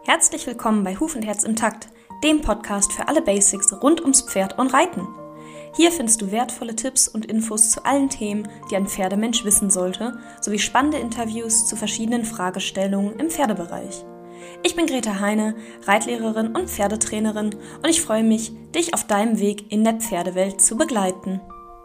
Herzlich willkommen bei Huf und Herz im Takt, dem Podcast für alle Basics rund ums Pferd und Reiten. Hier findest du wertvolle Tipps und Infos zu allen Themen, die ein Pferdemensch wissen sollte, sowie spannende Interviews zu verschiedenen Fragestellungen im Pferdebereich. Ich bin Greta Heine, Reitlehrerin und Pferdetrainerin und ich freue mich, dich auf deinem Weg in der Pferdewelt zu begleiten.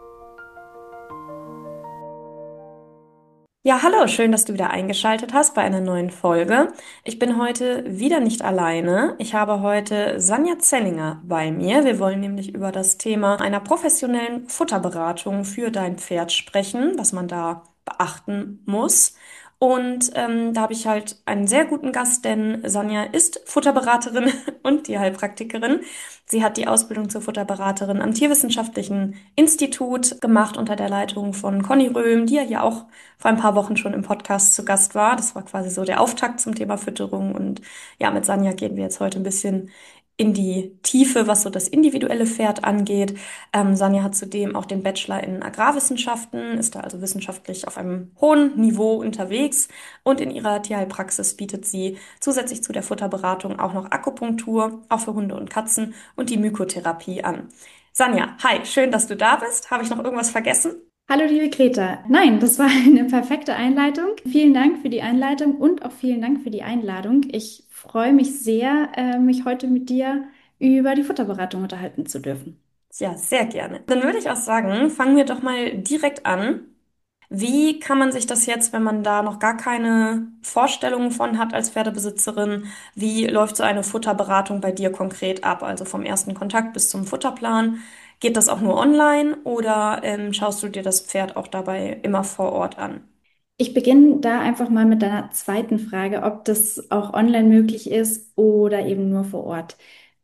Ja, hallo, schön, dass du wieder eingeschaltet hast bei einer neuen Folge. Ich bin heute wieder nicht alleine. Ich habe heute Sanja Zellinger bei mir. Wir wollen nämlich über das Thema einer professionellen Futterberatung für dein Pferd sprechen, was man da beachten muss. Und da habe ich halt einen sehr guten Gast, denn Sanja ist Futterberaterin und Tierheilpraktikerin. Sie hat die Ausbildung zur Futterberaterin am Tierwissenschaftlichen Institut gemacht unter der Leitung von Conny Röhm, die ja hier auch vor ein paar Wochen schon im Podcast zu Gast war. Das war quasi so der Auftakt zum Thema Fütterung. Und ja, mit Sanja gehen wir jetzt heute ein bisschen in die Tiefe, was so das individuelle Pferd angeht. Sanja hat zudem auch den Bachelor in Agrarwissenschaften, ist da also wissenschaftlich auf einem hohen Niveau unterwegs. Und in ihrer Tierheilpraxis bietet sie zusätzlich zu der Futterberatung auch noch Akupunktur, auch für Hunde und Katzen, und die Mykotherapie an. Sanja, hi, schön, dass du da bist. Habe ich noch irgendwas vergessen? Hallo liebe Greta. Nein, das war eine perfekte Einleitung. Vielen Dank für die Einleitung und auch vielen Dank für die Einladung. Ich freue mich sehr, mich heute mit dir über die Futterberatung unterhalten zu dürfen. Ja, sehr gerne. Dann würde ich auch sagen, fangen wir doch mal direkt an. Wie kann man sich das jetzt, wenn man da noch gar keine Vorstellungen von hat als Pferdebesitzerin, wie läuft so eine Futterberatung bei dir konkret ab? Also vom ersten Kontakt bis zum Futterplan. Geht das auch nur online oder schaust du dir das Pferd auch dabei immer vor Ort an? Ich beginne da einfach mal mit deiner zweiten Frage, ob das auch online möglich ist oder eben nur vor Ort.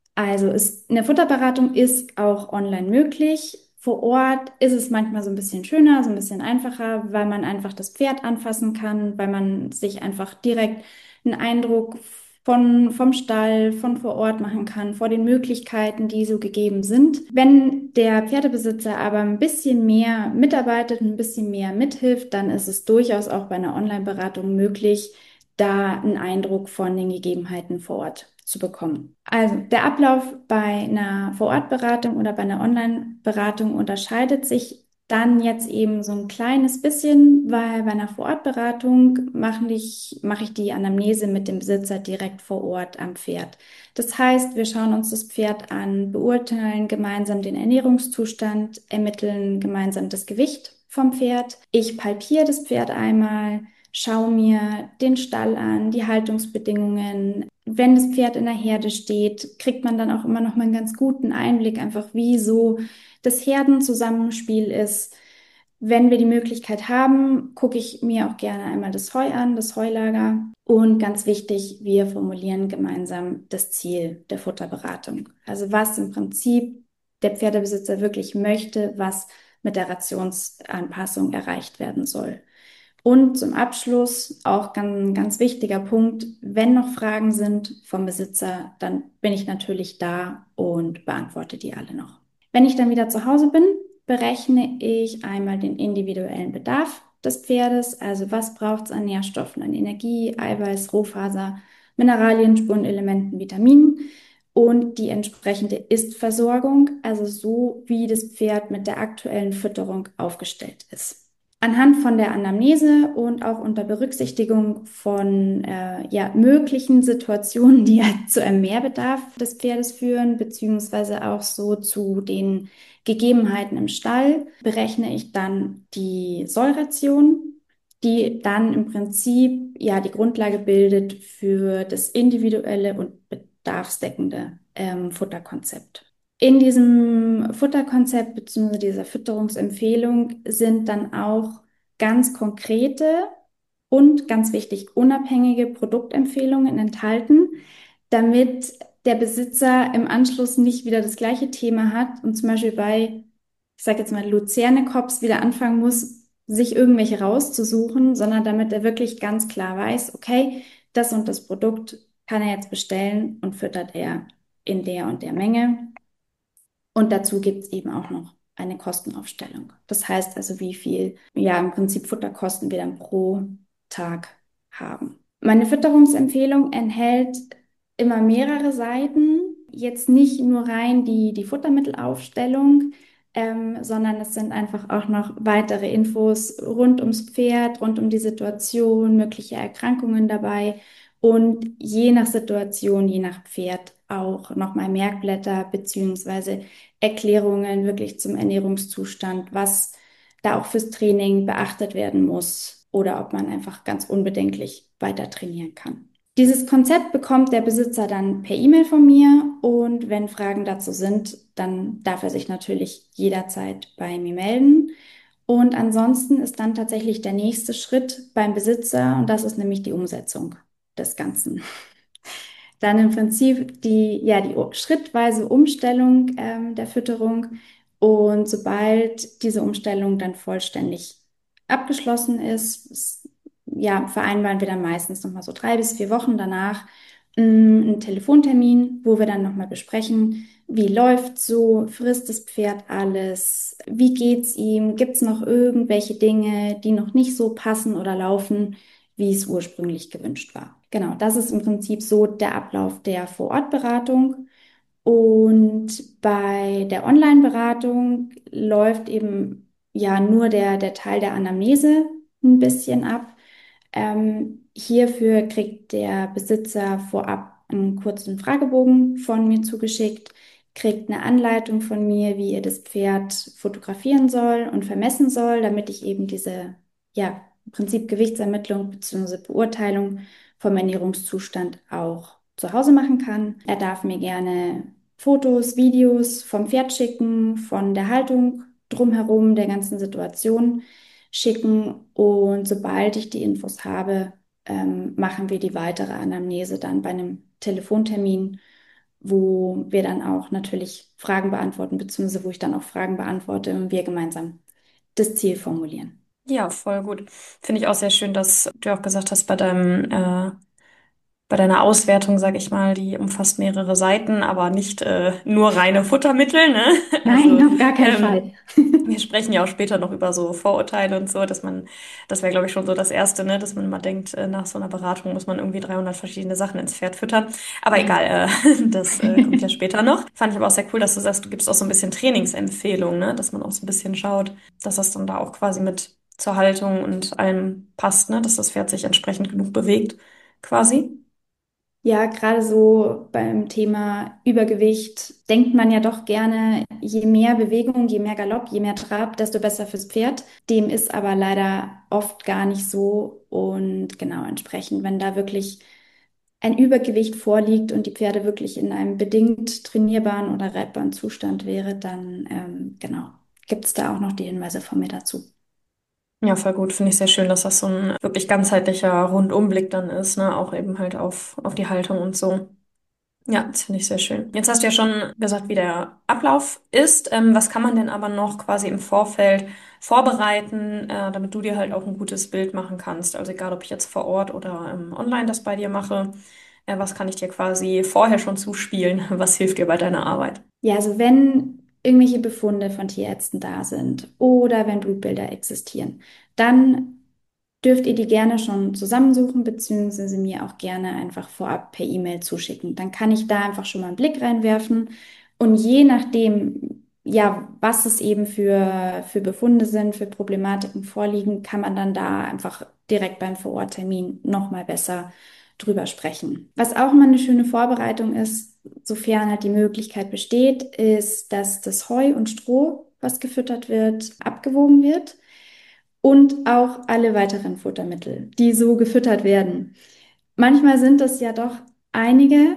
Eine Futterberatung ist auch online möglich. Vor Ort ist es manchmal so ein bisschen schöner, so ein bisschen einfacher, weil man einfach das Pferd anfassen kann, weil man sich einfach direkt einen Eindruck vom Stall, von vor Ort machen kann, vor den Möglichkeiten, die so gegeben sind. Wenn der Pferdebesitzer aber ein bisschen mehr mitarbeitet, ein bisschen mehr mithilft, dann ist es durchaus auch bei einer Online-Beratung möglich, da einen Eindruck von den Gegebenheiten vor Ort zu bekommen. Also der Ablauf bei einer Vorortberatung oder bei einer Online-Beratung unterscheidet sich dann jetzt eben so ein kleines bisschen, weil bei einer Vorortberatung mache ich die Anamnese mit dem Besitzer direkt vor Ort am Pferd. Das heißt, wir schauen uns das Pferd an, beurteilen gemeinsam den Ernährungszustand, ermitteln gemeinsam das Gewicht vom Pferd. Ich palpiere das Pferd einmal, schaue mir den Stall an, die Haltungsbedingungen. Wenn das Pferd in der Herde steht, kriegt man dann auch immer noch mal einen ganz guten Einblick, einfach wie so das Herdenzusammenspiel ist. Wenn wir die Möglichkeit haben, gucke ich mir auch gerne einmal das Heu an, das Heulager. Und ganz wichtig, wir formulieren gemeinsam das Ziel der Futterberatung. Also was im Prinzip der Pferdebesitzer wirklich möchte, was mit der Rationsanpassung erreicht werden soll. Und zum Abschluss auch ganz wichtiger Punkt, wenn noch Fragen sind vom Besitzer, dann bin ich natürlich da und beantworte die alle noch. Wenn ich dann wieder zu Hause bin, berechne ich einmal den individuellen Bedarf des Pferdes, also was braucht es an Nährstoffen, an Energie, Eiweiß, Rohfaser, Mineralien, Spurenelementen, Vitaminen und die entsprechende Istversorgung, also so wie das Pferd mit der aktuellen Fütterung aufgestellt ist. Anhand von der Anamnese und auch unter Berücksichtigung von ja, möglichen Situationen, die ja zu einem Mehrbedarf des Pferdes führen, beziehungsweise auch so zu den Gegebenheiten im Stall, berechne ich dann die Sollration, die dann im Prinzip ja die Grundlage bildet für das individuelle und bedarfsdeckende Futterkonzept. In diesem Futterkonzept bzw. dieser Fütterungsempfehlung sind dann auch ganz konkrete und ganz wichtig unabhängige Produktempfehlungen enthalten, damit der Besitzer im Anschluss nicht wieder das gleiche Thema hat und zum Beispiel bei, ich sage jetzt mal, Luzernekops wieder anfangen muss, sich irgendwelche rauszusuchen, sondern damit er wirklich ganz klar weiß, okay, das und das Produkt kann er jetzt bestellen und füttert er in der und der Menge. Und dazu gibt es eben auch noch eine Kostenaufstellung. Das heißt also, wie viel, ja, im Prinzip Futterkosten wir dann pro Tag haben. Meine Fütterungsempfehlung enthält immer mehrere Seiten, jetzt nicht nur rein die Futtermittelaufstellung, sondern es sind einfach auch noch weitere Infos rund ums Pferd, rund um die Situation, mögliche Erkrankungen dabei und je nach Situation, je nach Pferd auch nochmal Merkblätter beziehungsweise Erklärungen wirklich zum Ernährungszustand, was da auch fürs Training beachtet werden muss oder ob man einfach ganz unbedenklich weiter trainieren kann. Dieses Konzept bekommt der Besitzer dann per E-Mail von mir und wenn Fragen dazu sind, dann darf er sich natürlich jederzeit bei mir melden. Und ansonsten ist dann tatsächlich der nächste Schritt beim Besitzer und das ist nämlich die Umsetzung des Ganzen. Dann im Prinzip die schrittweise Umstellung der Fütterung. Und sobald diese Umstellung dann vollständig abgeschlossen ist, vereinbaren wir dann meistens nochmal so 3 bis 4 Wochen danach einen Telefontermin, wo wir dann nochmal besprechen, wie läuft so, frisst das Pferd alles, wie geht's ihm, gibt's noch irgendwelche Dinge, die noch nicht so passen oder laufen, wie es ursprünglich gewünscht war. Genau, das ist im Prinzip so der Ablauf der Vorortberatung. Und bei der Online-Beratung läuft eben ja nur der Teil der Anamnese ein bisschen ab. Hierfür kriegt der Besitzer vorab einen kurzen Fragebogen von mir zugeschickt, kriegt eine Anleitung von mir, wie er das Pferd fotografieren soll und vermessen soll, damit ich eben diese, ja, im Prinzip Gewichtsermittlung bzw. Beurteilung vom Ernährungszustand auch zu Hause machen kann. Er darf mir gerne Fotos, Videos vom Pferd schicken, von der Haltung drumherum, der ganzen Situation schicken und sobald ich die Infos habe, machen wir die weitere Anamnese dann bei einem Telefontermin, wo wir dann auch natürlich Fragen beantworten, beziehungsweise wo ich dann auch Fragen beantworte und wir gemeinsam das Ziel formulieren. Ja, voll gut. Finde ich auch sehr schön, dass du auch gesagt hast, bei deiner Auswertung, sag ich mal, die umfasst mehrere Seiten, aber nicht nur reine Futtermittel, ne? Nein, Also auf gar keinen ähm, Fall. wir sprechen ja auch später noch über so Vorurteile und so, das wäre, glaube ich, schon so das Erste, ne, dass man immer denkt, nach so einer Beratung muss man irgendwie 300 verschiedene Sachen ins Pferd füttern. Aber Ja. egal, das kommt ja später noch. Fand ich aber auch sehr cool, dass du sagst, du gibst auch so ein bisschen Trainingsempfehlungen, ne, dass man auch so ein bisschen schaut, dass das dann da auch quasi mit zur Haltung und allem passt, ne, dass das Pferd sich entsprechend genug bewegt, quasi. Ja, gerade so beim Thema Übergewicht denkt man ja doch gerne, je mehr Bewegung, je mehr Galopp, je mehr Trab, desto besser fürs Pferd. Dem ist aber leider oft gar nicht so. Und genau entsprechend, wenn da wirklich ein Übergewicht vorliegt und die Pferde wirklich in einem bedingt trainierbaren oder reitbaren Zustand wäre, dann genau, gibt es da auch noch die Hinweise von mir dazu. Ja, voll gut. Finde ich sehr schön, dass das so ein wirklich ganzheitlicher Rundumblick dann ist, ne? Auch eben halt auf die Haltung und so. Ja, das finde ich sehr schön. Jetzt hast du ja schon gesagt, wie der Ablauf ist. Was kann man denn aber noch quasi im Vorfeld vorbereiten, damit du dir halt auch ein gutes Bild machen kannst? Also egal, ob ich jetzt vor Ort oder online das bei dir mache, was kann ich dir quasi vorher schon zuspielen? Was hilft dir bei deiner Arbeit? Ja, also wenn irgendwelche Befunde von Tierärzten da sind oder wenn Blutbilder existieren, dann dürft ihr die gerne schon zusammensuchen, beziehungsweise mir auch gerne einfach vorab per E-Mail zuschicken. Dann kann ich da einfach schon mal einen Blick reinwerfen und je nachdem, ja, was es eben für Befunde sind, für Problematiken vorliegen, kann man dann da einfach direkt beim Vororttermin nochmal besser drüber sprechen. Was auch mal eine schöne Vorbereitung ist, sofern halt die Möglichkeit besteht, ist, dass das Heu und Stroh, was gefüttert wird, abgewogen wird und auch alle weiteren Futtermittel, die so gefüttert werden. Manchmal sind es ja doch einige,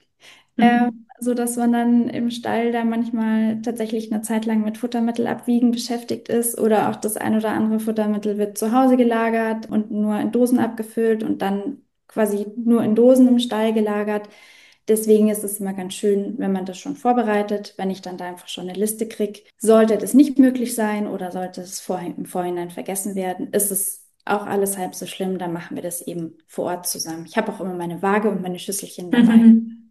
Mhm. so dass man dann im Stall da manchmal tatsächlich eine Zeit lang mit Futtermittelabwiegen beschäftigt ist oder auch das ein oder andere Futtermittel wird zu Hause gelagert und nur in Dosen abgefüllt und dann quasi nur in Dosen im Stall gelagert. Deswegen ist es immer ganz schön, wenn man das schon vorbereitet, wenn ich dann da einfach schon eine Liste kriege. Sollte das nicht möglich sein oder sollte es im Vorhinein vergessen werden, ist es auch alles halb so schlimm, dann machen wir das eben vor Ort zusammen. Ich habe auch immer meine Waage und meine Schüsselchen dabei.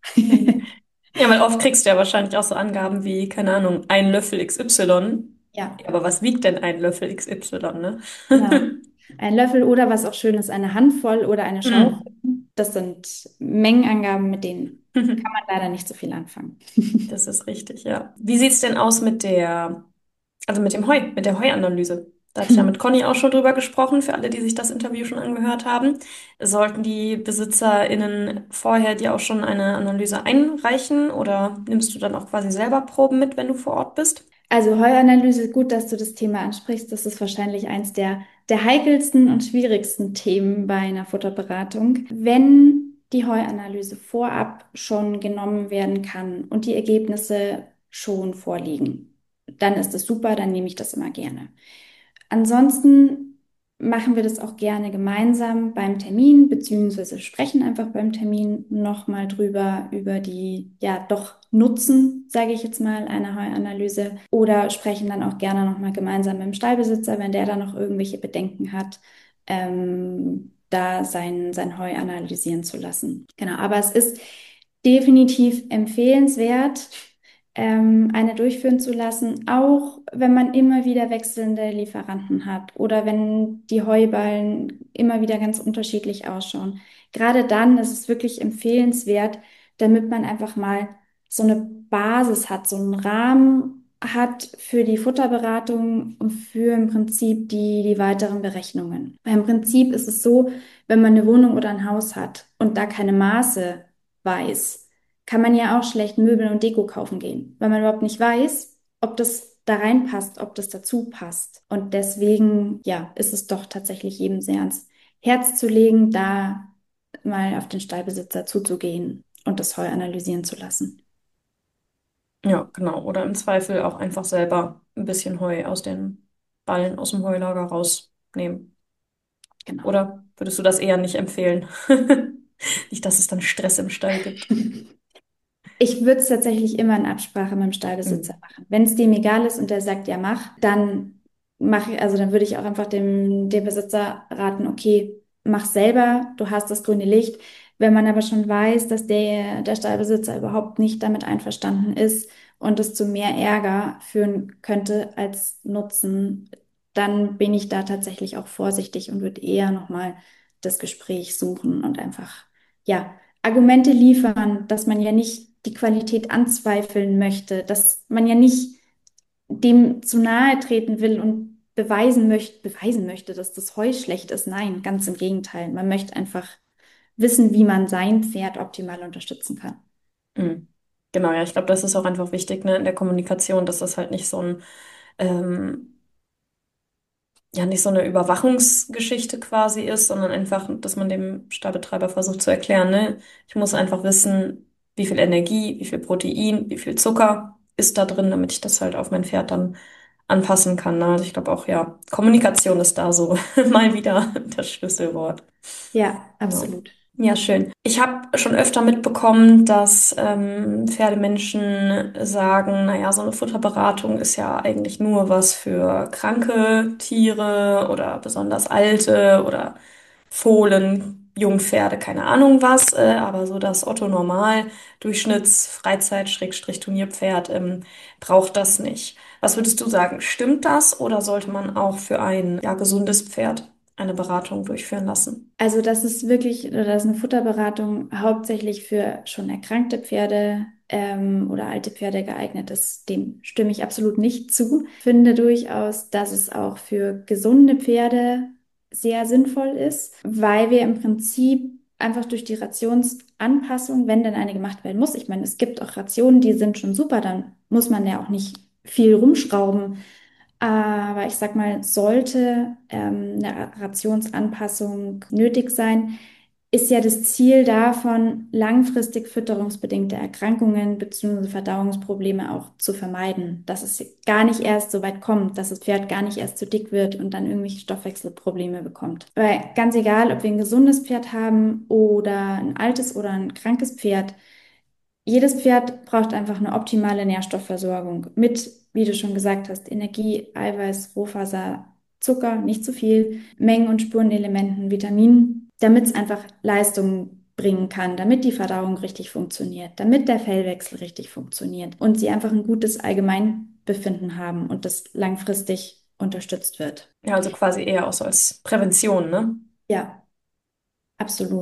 Ja, weil oft kriegst du ja wahrscheinlich auch so Angaben wie, keine Ahnung, ein Löffel XY. Ja, Ja, aber was wiegt denn ein Löffel XY, ne? genau. Ein Löffel oder was auch schön ist, eine Handvoll oder eine Schaufel. Hm. das sind Mengenangaben, mit denen kann man leider nicht so viel anfangen. Das ist richtig, ja. Wie sieht's denn aus mit also mit dem Heu, mit der Heuanalyse? Da hatte ich ja mit Conny auch schon drüber gesprochen, für alle, die sich das Interview schon angehört haben. Sollten die BesitzerInnen vorher dir auch schon eine Analyse einreichen oder nimmst du dann auch quasi selber Proben mit, wenn du vor Ort bist? Also Heuanalyse, gut, dass du das Thema ansprichst. Das ist wahrscheinlich eins der heikelsten und schwierigsten Themen bei einer Futterberatung. Wenn die Heuanalyse vorab schon genommen werden kann und die Ergebnisse schon vorliegen, dann ist es super, dann nehme ich das immer gerne. Ansonsten machen wir das auch gerne gemeinsam beim Termin, beziehungsweise sprechen einfach beim Termin nochmal drüber, über die, ja, doch Nutzen, sage ich jetzt mal, einer Heuanalyse oder sprechen dann auch gerne nochmal gemeinsam mit dem Stallbesitzer, wenn der da noch irgendwelche Bedenken hat, da sein Heu analysieren zu lassen. Genau, aber es ist definitiv empfehlenswert, eine durchführen zu lassen, auch wenn man immer wieder wechselnde Lieferanten hat oder wenn die Heuballen immer wieder ganz unterschiedlich ausschauen. Gerade dann ist es wirklich empfehlenswert, damit man einfach mal so eine Basis hat, so einen Rahmen hat für die Futterberatung und für im Prinzip die weiteren Berechnungen. Weil im Prinzip ist es so, wenn man eine Wohnung oder ein Haus hat und da keine Maße weiß, kann man ja auch schlecht Möbel und Deko kaufen gehen, weil man überhaupt nicht weiß, ob das da reinpasst, ob das dazu passt. Und deswegen, ja, ist es doch tatsächlich jedem sehr ans Herz zu legen, da mal auf den Stallbesitzer zuzugehen und das Heu analysieren zu lassen. Ja, genau. Oder im Zweifel auch einfach selber ein bisschen Heu aus den Ballen aus dem Heulager rausnehmen. Genau. Oder würdest du das eher nicht empfehlen? Nicht, dass es dann Stress im Stall gibt. Ich würde es tatsächlich immer in Absprache mit dem Stallbesitzer Hm. machen. Wenn es dem egal ist und der sagt, ja, mach, dann mache ich, also dann würde ich auch einfach dem Besitzer raten, okay, mach selber, du hast das grüne Licht. Wenn man aber schon weiß, dass der Stallbesitzer überhaupt nicht damit einverstanden ist und es zu mehr Ärger führen könnte als Nutzen, dann bin ich da tatsächlich auch vorsichtig und würde eher nochmal das Gespräch suchen und einfach, ja, Argumente liefern, dass man ja nicht die Qualität anzweifeln möchte, dass man ja nicht dem zu nahe treten will und beweisen möchte, dass das Heu schlecht ist. Nein, ganz im Gegenteil. Man möchte einfach wissen, wie man sein Pferd optimal unterstützen kann. Hm. Genau, ja, ich glaube, das ist auch einfach wichtig, ne, in der Kommunikation, dass das halt nicht ähm, ja, nicht so eine Überwachungsgeschichte quasi ist, sondern einfach, dass man dem Stallbetreiber versucht zu erklären, ne, ich muss einfach wissen, wie viel Energie, wie viel Protein, wie viel Zucker ist da drin, damit ich das halt auf mein Pferd dann anpassen kann. Ne? Also ich glaube auch, ja, Kommunikation ist da so mal wieder das Schlüsselwort. Ja, Genau. absolut. Ja, schön. Ich habe schon öfter mitbekommen, dass Pferdemenschen sagen, naja, so eine Futterberatung ist ja eigentlich nur was für kranke Tiere oder besonders alte oder Fohlen, Jungpferde, keine Ahnung was, aber so das Otto Normal, Durchschnitts Freizeit Turnierpferd braucht das nicht. Was würdest du sagen? Stimmt das oder sollte man auch für ein ja, gesundes Pferd eine Beratung durchführen lassen? Also das ist wirklich, oder das ist eine Futterberatung hauptsächlich für schon erkrankte Pferde oder alte Pferde geeignet ist. Dem stimme ich absolut nicht zu. Finde durchaus, dass es auch für gesunde Pferde sehr sinnvoll ist, weil wir im Prinzip einfach durch die Rationsanpassung, wenn denn eine gemacht werden muss, ich meine, es gibt auch Rationen, die sind schon super, dann muss man ja auch nicht viel rumschrauben. Aber ich sag mal, sollte eine Rationsanpassung nötig sein, ist ja das Ziel davon, langfristig fütterungsbedingte Erkrankungen bzw. Verdauungsprobleme auch zu vermeiden, dass es gar nicht erst so weit kommt, dass das Pferd gar nicht erst zu dick wird und dann irgendwelche Stoffwechselprobleme bekommt. Weil ganz egal, ob wir ein gesundes Pferd haben oder ein altes oder ein krankes Pferd, jedes Pferd braucht einfach eine optimale Nährstoffversorgung mit, wie du schon gesagt hast, Energie, Eiweiß, Rohfaser, Zucker, nicht zu viel, Mengen- und Spurenelementen, Vitaminen, damit es einfach Leistung bringen kann, damit die Verdauung richtig funktioniert, damit der Fellwechsel richtig funktioniert und sie einfach ein gutes Allgemeinbefinden haben und das langfristig unterstützt wird. Ja, also quasi eher auch so als Prävention, ne? Ja, absolut.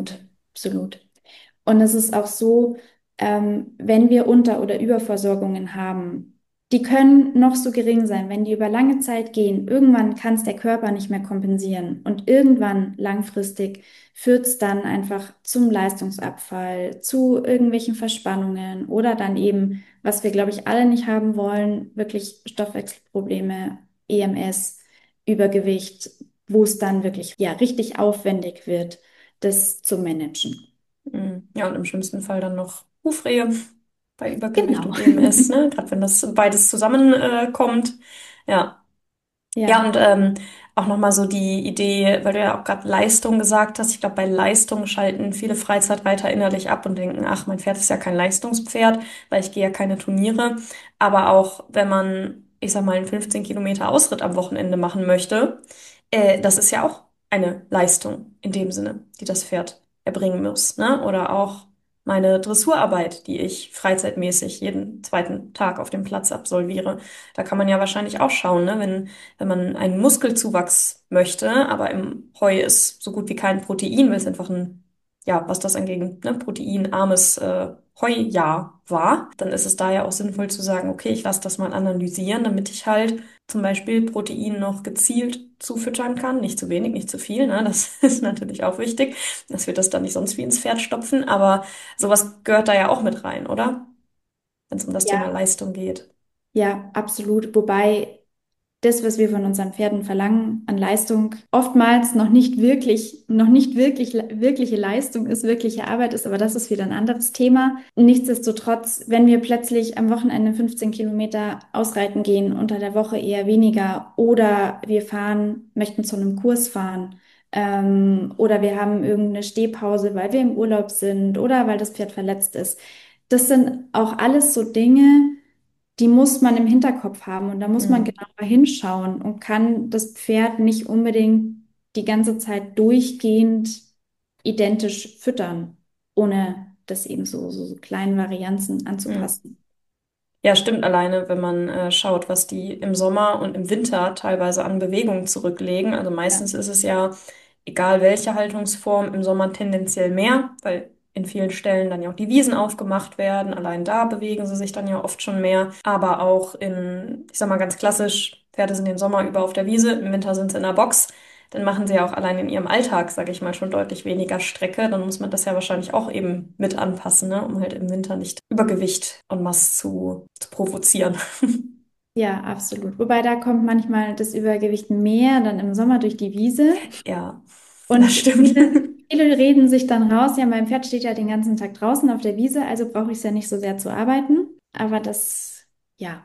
Absolut. Und es ist auch so, wenn wir Unter- oder Überversorgungen haben, die können noch so gering sein, wenn die über lange Zeit gehen, irgendwann kann es der Körper nicht mehr kompensieren. Und irgendwann langfristig führt es dann einfach zum Leistungsabfall, zu irgendwelchen Verspannungen oder dann eben, was wir, glaube ich, alle nicht haben wollen, wirklich Stoffwechselprobleme, EMS, Übergewicht, wo es dann wirklich ja richtig aufwendig wird, das zu managen. Ja, und im schlimmsten Fall dann noch Hufrehe bei Übergewicht Genau. und EMS, ne? Gerade wenn das beides zusammen kommt. Ja. Ja, Ja, und auch nochmal so die Idee, weil du ja auch gerade Leistung gesagt hast. Ich glaube, bei Leistung schalten viele Freizeitreiter innerlich ab und denken, ach, mein Pferd ist ja kein Leistungspferd, weil ich gehe ja keine Turniere. Aber auch wenn man, ich sag mal, einen 15 Kilometer Ausritt am Wochenende machen möchte, das ist ja auch eine Leistung in dem Sinne, die das Pferd erbringen muss, ne? Oder auch meine Dressurarbeit, die ich freizeitmäßig jeden zweiten Tag auf dem Platz absolviere. Da kann man ja wahrscheinlich auch schauen, ne? Wenn man einen Muskelzuwachs möchte, aber im Heu ist so gut wie kein Protein, weil es einfach ein, ja, was das angeht, ne, proteinarmes Heujahr war, dann ist es da ja auch sinnvoll zu sagen, okay, ich lasse das mal analysieren, damit ich halt zum Beispiel Protein noch gezielt zufüttern kann. Nicht zu wenig, nicht zu viel, ne? Das ist natürlich auch wichtig, dass wir das dann nicht sonst wie ins Pferd stopfen, aber sowas gehört da ja auch mit rein, oder? Wenn es um das Thema ja, Leistung geht. ja, absolut. Wobei das, was wir von unseren Pferden verlangen an Leistung, oftmals noch nicht wirklich, wirkliche Leistung ist, wirkliche Arbeit ist, aber das ist wieder ein anderes Thema. Nichtsdestotrotz, wenn wir plötzlich am Wochenende 15 Kilometer ausreiten gehen, unter der Woche eher weniger, oder wir fahren, möchten zu einem Kurs fahren, oder wir haben irgendeine Stehpause, weil wir im Urlaub sind oder weil das Pferd verletzt ist. Das sind auch alles so Dinge, die muss man im Hinterkopf haben und da muss man Hm. genauer hinschauen und kann das Pferd nicht unbedingt die ganze Zeit durchgehend identisch füttern, ohne das eben so kleinen Varianzen Hm. anzupassen. Ja, stimmt alleine, wenn man schaut, was die im Sommer und im Winter teilweise an Bewegung zurücklegen. Also Ja, meistens ist es ja, egal welche Haltungsform, im Sommer tendenziell mehr, weil in vielen Stellen dann ja auch die Wiesen aufgemacht werden. Allein da bewegen sie sich dann ja oft schon mehr. Aber auch in, ich sag mal ganz klassisch, Pferde sind den Sommer über auf der Wiese, im Winter sind sie in der Box. Dann machen sie ja auch allein in ihrem Alltag, sage ich mal, schon deutlich weniger Strecke. Dann muss man das ja wahrscheinlich auch eben mit anpassen, ne? Um halt im Winter nicht Übergewicht en masse zu provozieren. ja, absolut. Wobei da kommt manchmal das Übergewicht mehr dann im Sommer durch die Wiese. Ja, das Und stimmt. viele reden sich dann raus, ja, mein Pferd steht ja den ganzen Tag draußen auf der Wiese, also brauche ich es ja nicht so sehr zu arbeiten. Aber das, ja.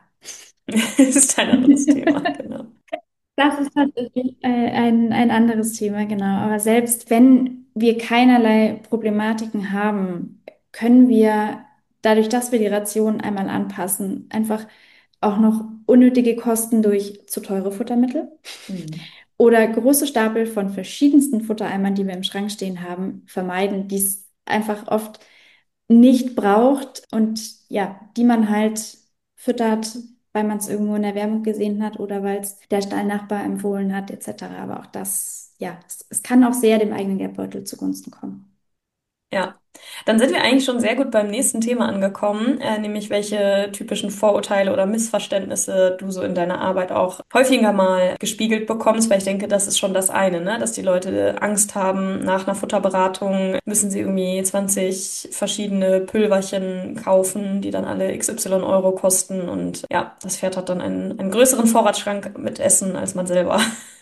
Ist ein anderes Thema, genau. Das ist tatsächlich ein anderes Thema, genau. Aber selbst wenn wir keinerlei Problematiken haben, können wir dadurch, dass wir die Ration einmal anpassen, einfach auch noch unnötige Kosten durch zu teure Futtermittel Hm. oder große Stapel von verschiedensten Futtereimern, die wir im Schrank stehen haben, vermeiden, die es einfach oft nicht braucht und ja, die man halt füttert, weil man es irgendwo in der Werbung gesehen hat oder weil es der Stallnachbar empfohlen hat, etc. Aber auch das, ja, es kann auch sehr dem eigenen Geldbeutel zugunsten kommen. Ja, dann sind wir eigentlich schon sehr gut beim nächsten Thema angekommen, nämlich welche typischen Vorurteile oder Missverständnisse du so in deiner Arbeit auch häufiger mal gespiegelt bekommst, weil ich denke, das ist schon das eine, ne? Dass die Leute Angst haben, nach einer Futterberatung müssen sie irgendwie 20 verschiedene Pülverchen kaufen, die dann alle XY Euro kosten und ja, das Pferd hat dann einen größeren Vorratsschrank mit Essen als man selber.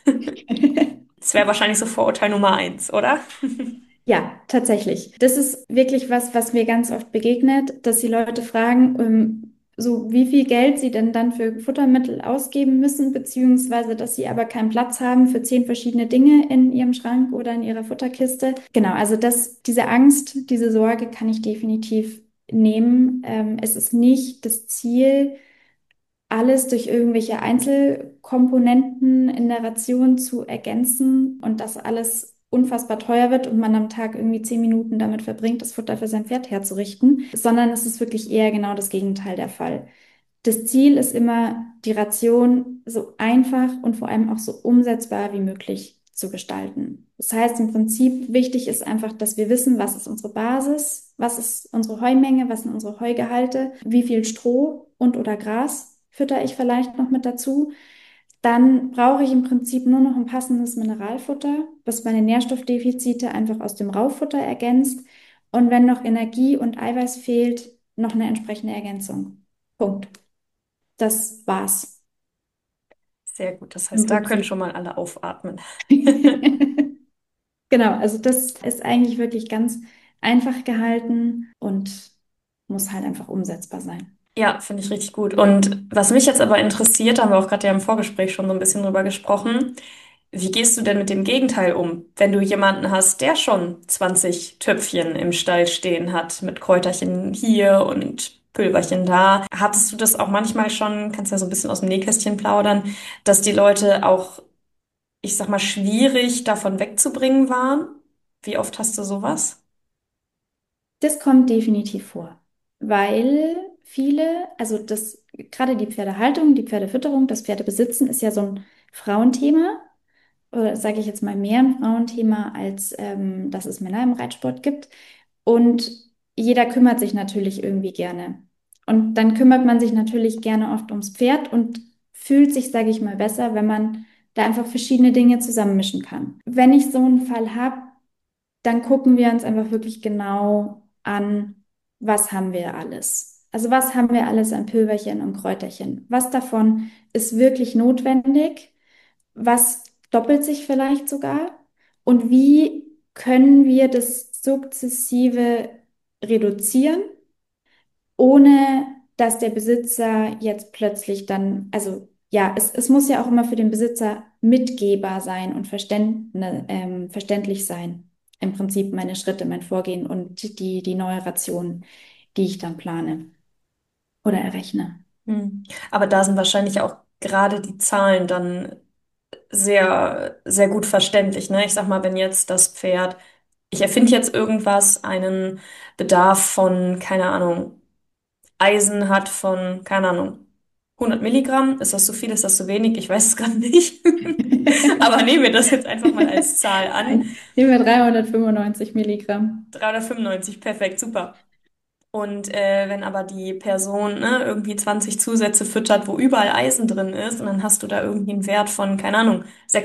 Das wäre wahrscheinlich so Vorurteil Nummer eins, oder? Ja, tatsächlich. Das ist wirklich was, was mir ganz oft begegnet, dass die Leute fragen, so wie viel Geld sie denn dann für Futtermittel ausgeben müssen, beziehungsweise dass sie aber keinen Platz haben für 10 verschiedene Dinge in ihrem Schrank oder in ihrer Futterkiste. Genau, also diese Angst, diese Sorge kann ich definitiv nehmen. Es ist nicht das Ziel, alles durch irgendwelche Einzelkomponenten in der Ration zu ergänzen und das alles unfassbar teuer wird und man am Tag irgendwie 10 Minuten damit verbringt, das Futter für sein Pferd herzurichten, sondern es ist wirklich eher genau das Gegenteil der Fall. Das Ziel ist immer, die Ration so einfach und vor allem auch so umsetzbar wie möglich zu gestalten. Das heißt, im Prinzip wichtig ist einfach, dass wir wissen, was ist unsere Basis, was ist unsere Heumenge, was sind unsere Heugehalte, wie viel Stroh und oder Gras fütter ich vielleicht noch mit dazu. Dann brauche ich im Prinzip nur noch ein passendes Mineralfutter, das meine Nährstoffdefizite einfach aus dem Raufutter ergänzt. Und wenn noch Energie und Eiweiß fehlt, noch eine entsprechende Ergänzung. Punkt. Das war's Sehr gut. Das im heißt, da können Prinzip. schon mal alle aufatmen. Genau, also das ist eigentlich wirklich ganz einfach gehalten und muss halt einfach umsetzbar sein. Ja, finde ich richtig gut. Und was mich jetzt aber interessiert, da haben wir auch gerade ja im Vorgespräch schon so ein bisschen drüber gesprochen. Wie gehst du denn mit dem Gegenteil um, wenn du jemanden hast, der schon 20 Töpfchen im Stall stehen hat, mit Kräuterchen hier und Pülverchen da? Hattest du das auch manchmal schon, kannst ja so ein bisschen aus dem Nähkästchen plaudern, dass die Leute auch, ich sag mal, schwierig davon wegzubringen waren? Wie oft hast du sowas? Das kommt definitiv vor, weil viele, also das, gerade die Pferdehaltung, die Pferdefütterung, das Pferdebesitzen ist ja so ein Frauenthema, oder sage ich jetzt mal mehr ein Frauenthema, als dass es Männer im Reitsport gibt. Und jeder kümmert sich natürlich irgendwie gerne. Und dann kümmert man sich natürlich gerne oft ums Pferd und fühlt sich, sage ich mal, besser, wenn man da einfach verschiedene Dinge zusammenmischen kann. Wenn ich so einen Fall habe, dann gucken wir uns einfach wirklich genau an, was haben wir alles. Also was haben wir alles an Pülverchen und Kräuterchen? Was davon ist wirklich notwendig? Was doppelt sich vielleicht sogar? Und wie können wir das sukzessive reduzieren, ohne dass der Besitzer jetzt plötzlich dann, also ja, es muss ja auch immer für den Besitzer mitgehbar sein und verständlich sein. Im Prinzip meine Schritte, mein Vorgehen und die neue Ration, die ich dann plane oder errechne. Hm. Aber da sind wahrscheinlich auch gerade die Zahlen dann sehr, sehr gut verständlich, ne? Ich sag mal, wenn jetzt das Pferd, ich erfinde jetzt irgendwas, einen Bedarf von, keine Ahnung, Eisen hat von, keine Ahnung, 100 Milligramm, ist das zu viel, ist das zu wenig? Ich weiß es gerade nicht. Aber nehmen wir das jetzt einfach mal als Zahl an. Nein, nehmen wir 395 Milligramm. 395, perfekt, super. Und wenn aber die Person ne, irgendwie 20 Zusätze füttert, wo überall Eisen drin ist, und dann hast du da irgendwie einen Wert von, keine Ahnung,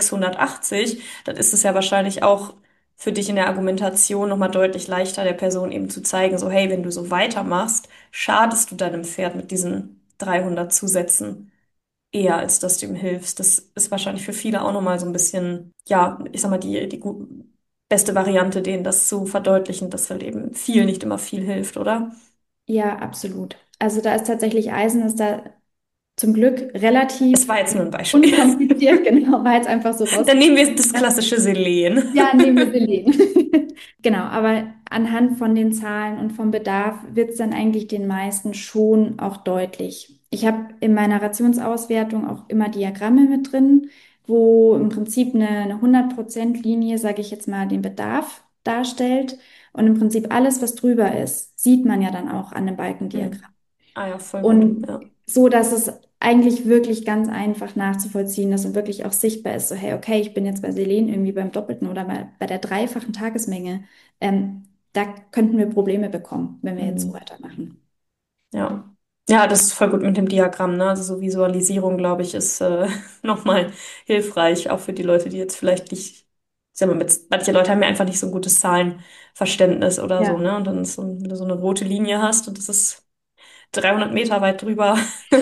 680, dann ist es ja wahrscheinlich auch für dich in der Argumentation nochmal deutlich leichter, der Person eben zu zeigen, so hey, wenn du so weitermachst, schadest du deinem Pferd mit diesen 300 Zusätzen eher, als dass du ihm hilfst. Das ist wahrscheinlich für viele auch nochmal so ein bisschen, ja, ich sag mal, beste Variante, denen das zu verdeutlichen, dass halt eben viel nicht immer viel hilft, oder? Ja, absolut. Also da ist tatsächlich Eisen, ist da zum Glück Es relativ war jetzt nur ein Beispiel. unkompliziert, genau, war jetzt einfach so Dann rausgekommen. nehmen wir das klassische Selen. Ja, nehmen wir Selen. Genau, aber anhand von den Zahlen und vom Bedarf wird es dann eigentlich den meisten schon auch deutlich. Ich habe in meiner Rationsauswertung auch immer Diagramme mit drin, wo im Prinzip eine 100%-Linie, sage ich jetzt mal, den Bedarf darstellt. Und im Prinzip alles, was drüber ist, sieht man ja dann auch an dem Balkendiagramm. Hm. Ah ja, voll gut. Und Ja. so, dass es eigentlich wirklich ganz einfach nachzuvollziehen ist und wirklich auch sichtbar ist, so, hey, okay, ich bin jetzt bei Selen irgendwie beim Doppelten oder bei der dreifachen Tagesmenge. Da könnten wir Probleme bekommen, wenn wir jetzt so Hm. weitermachen. Ja. Ja, das ist voll gut mit dem Diagramm, ne? Also so Visualisierung, glaube ich, ist nochmal hilfreich, auch für die Leute, die jetzt vielleicht nicht, ich sag mal, manche Leute haben ja einfach nicht so ein gutes Zahlenverständnis oder so, Ja. ne? Und dann ist so, wenn du so eine rote Linie hast und das ist 300 Meter weit drüber.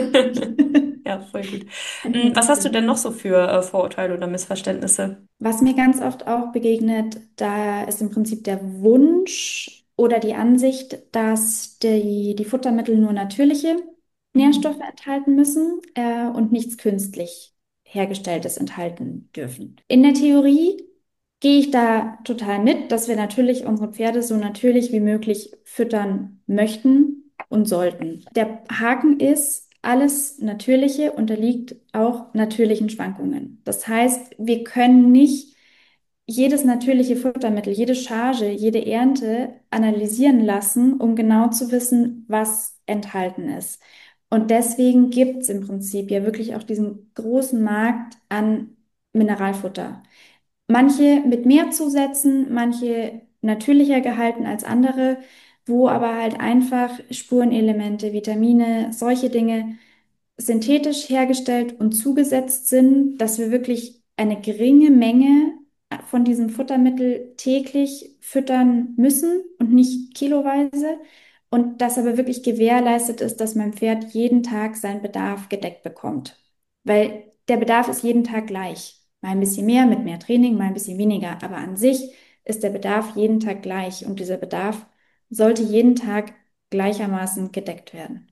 Ja, voll gut. Was hast du denn noch so für Vorurteile oder Missverständnisse? Was mir ganz oft auch begegnet, da ist im Prinzip der Wunsch oder die Ansicht, dass die Futtermittel nur natürliche Nährstoffe Mhm. enthalten müssen, und nichts künstlich Hergestelltes enthalten dürfen. In der Theorie gehe ich da total mit, dass wir natürlich unsere Pferde so natürlich wie möglich füttern möchten und sollten. Der Haken ist, alles Natürliche unterliegt auch natürlichen Schwankungen. Das heißt, wir können nicht jedes natürliche Futtermittel, jede Charge, jede Ernte analysieren lassen, um genau zu wissen, was enthalten ist. Und deswegen gibt es im Prinzip ja wirklich auch diesen großen Markt an Mineralfutter. Manche mit mehr Zusätzen, manche natürlicher gehalten als andere, wo aber halt einfach Spurenelemente, Vitamine, solche Dinge synthetisch hergestellt und zugesetzt sind, dass wir wirklich eine geringe Menge von diesem Futtermittel täglich füttern müssen und nicht kiloweise. Und dass aber wirklich gewährleistet ist, dass mein Pferd jeden Tag seinen Bedarf gedeckt bekommt. Weil der Bedarf ist jeden Tag gleich. Mal ein bisschen mehr mit mehr Training, mal ein bisschen weniger. Aber an sich ist der Bedarf jeden Tag gleich. Und dieser Bedarf sollte jeden Tag gleichermaßen gedeckt werden.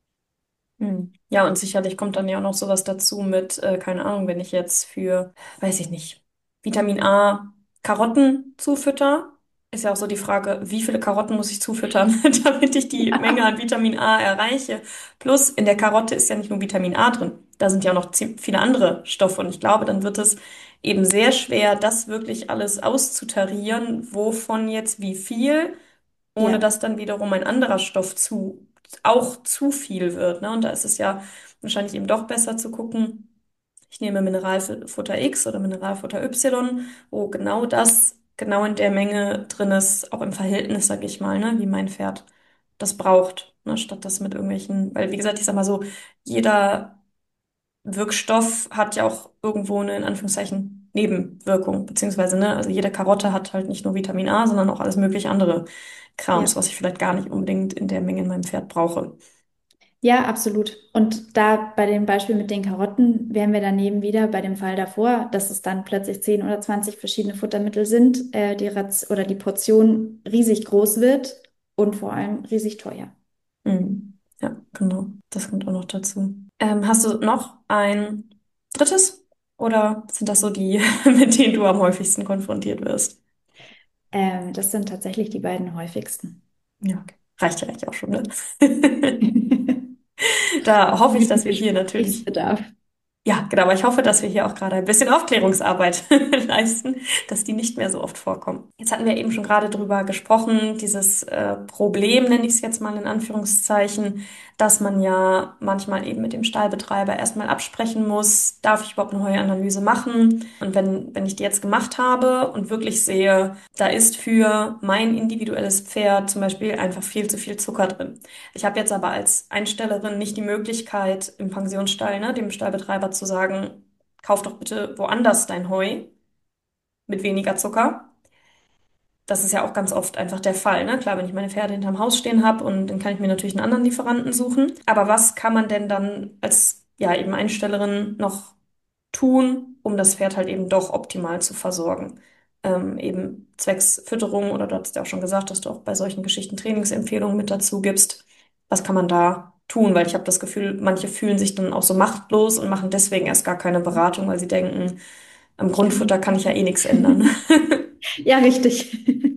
Ja, und sicherlich kommt dann ja auch noch sowas dazu mit, keine Ahnung, wenn ich jetzt für, weiß ich nicht, Vitamin A Karotten zufütter, ist ja auch so die Frage, wie viele Karotten muss ich zufüttern, damit ich die Menge an Vitamin A erreiche. Plus, in der Karotte ist ja nicht nur Vitamin A drin, da sind ja auch noch viele andere Stoffe. Und ich glaube, dann wird es eben sehr schwer, das wirklich alles auszutarieren, wovon jetzt wie viel, ohne Ja. dass dann wiederum ein anderer Stoff auch zu viel wird, ne? Und da ist es ja wahrscheinlich eben doch besser zu gucken, ich nehme Mineralfutter X oder Mineralfutter Y, wo genau das genau in der Menge drin ist, auch im Verhältnis, sag ich mal, ne, wie mein Pferd das braucht, ne, statt das mit irgendwelchen, weil wie gesagt, ich sag mal so, jeder Wirkstoff hat ja auch irgendwo eine, in Anführungszeichen, Nebenwirkung, beziehungsweise, ne, also jede Karotte hat halt nicht nur Vitamin A, sondern auch alles mögliche andere Krams, Ja. was ich vielleicht gar nicht unbedingt in der Menge in meinem Pferd brauche. Ja, absolut. Und da bei dem Beispiel mit den Karotten wären wir daneben wieder bei dem Fall davor, dass es dann plötzlich 10 oder 20 verschiedene Futtermittel sind, oder die Portion riesig groß wird und vor allem riesig teuer. Ja, genau. Das kommt auch noch dazu. Hast du noch ein drittes? Oder sind das so die, mit denen du am häufigsten konfrontiert wirst? Das sind tatsächlich die beiden häufigsten. Ja, okay. Reicht ja eigentlich auch schon, ne? Da hoffe ich, dass Genügend wir hier natürlich. Gesprächsbedarf. Ja, genau, aber ich hoffe, dass wir hier auch gerade ein bisschen Aufklärungsarbeit leisten, dass die nicht mehr so oft vorkommen. Jetzt hatten wir eben schon gerade drüber gesprochen, dieses Problem, nenne ich es jetzt mal in Anführungszeichen, dass man ja manchmal eben mit dem Stallbetreiber erstmal absprechen muss, darf ich überhaupt eine Heuanalyse machen? Und wenn ich die jetzt gemacht habe und wirklich sehe, da ist für mein individuelles Pferd zum Beispiel einfach viel zu viel Zucker drin. Ich habe jetzt aber als Einstellerin nicht die Möglichkeit, im Pensionsstall, ne, dem Stallbetreiber zu sagen, kauf doch bitte woanders dein Heu mit weniger Zucker. Das ist ja auch ganz oft einfach der Fall, ne? Klar, wenn ich meine Pferde hinterm Haus stehen habe und dann kann ich mir natürlich einen anderen Lieferanten suchen. Aber was kann man denn dann als, ja, eben Einstellerin noch tun, um das Pferd halt eben doch optimal zu versorgen? Eben zwecks Fütterung oder du hast ja auch schon gesagt, dass du auch bei solchen Geschichten Trainingsempfehlungen mit dazu gibst. Was kann man da tun? Weil ich habe das Gefühl, manche fühlen sich dann auch so machtlos und machen deswegen erst gar keine Beratung, weil sie denken, am Kann Grundfutter ich kann ich ja eh machen. nichts ändern. Ja, richtig.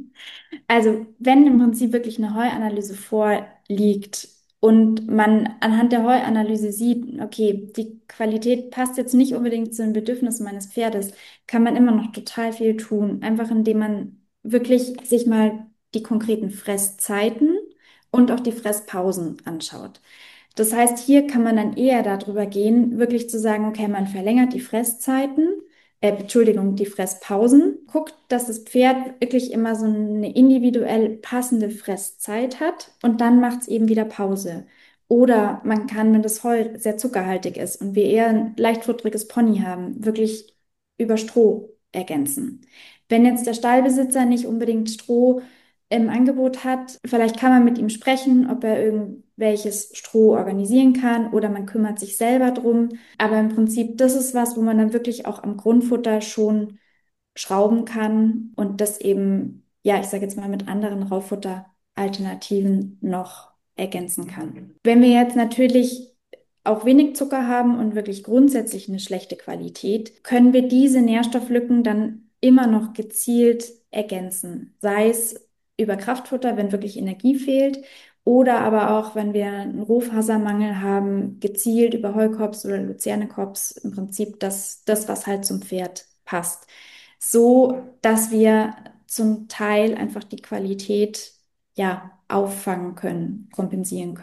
Also, wenn im Prinzip wirklich eine Heuanalyse vorliegt und man anhand der Heuanalyse sieht, okay, die Qualität passt jetzt nicht unbedingt zu den Bedürfnissen meines Pferdes, kann man immer noch total viel tun. Einfach indem man wirklich sich mal die konkreten Fresszeiten und auch die Fresspausen anschaut. Das heißt, hier kann man dann eher darüber gehen, wirklich zu sagen, okay, man verlängert die Fresszeiten, Entschuldigung, die Fresspausen, guckt, dass das Pferd wirklich immer so eine individuell passende Fresszeit hat und dann macht es eben wieder Pause. Oder man kann, wenn das Heu sehr zuckerhaltig ist und wir eher ein leichtfutteriges Pony haben, wirklich über Stroh ergänzen. Wenn jetzt der Stallbesitzer nicht unbedingt Stroh im Angebot hat. Vielleicht kann man mit ihm sprechen, ob er irgendwelches Stroh organisieren kann oder man kümmert sich selber drum. Aber im Prinzip, das ist was, wo man dann wirklich auch am Grundfutter schon schrauben kann und das eben, ja, ich sage jetzt mal mit anderen Rauffutter-Alternativen noch ergänzen kann. Wenn wir jetzt natürlich auch wenig Zucker haben und wirklich grundsätzlich eine schlechte Qualität, können wir diese Nährstofflücken dann immer noch gezielt ergänzen. Sei es über Kraftfutter, wenn wirklich Energie fehlt, oder aber auch, wenn wir einen Rohfasermangel haben, gezielt über Heukops oder Luzernekops, im Prinzip das, was halt zum Pferd passt. So, dass wir zum Teil einfach die Qualität, ja, auffangen können, kompensieren können.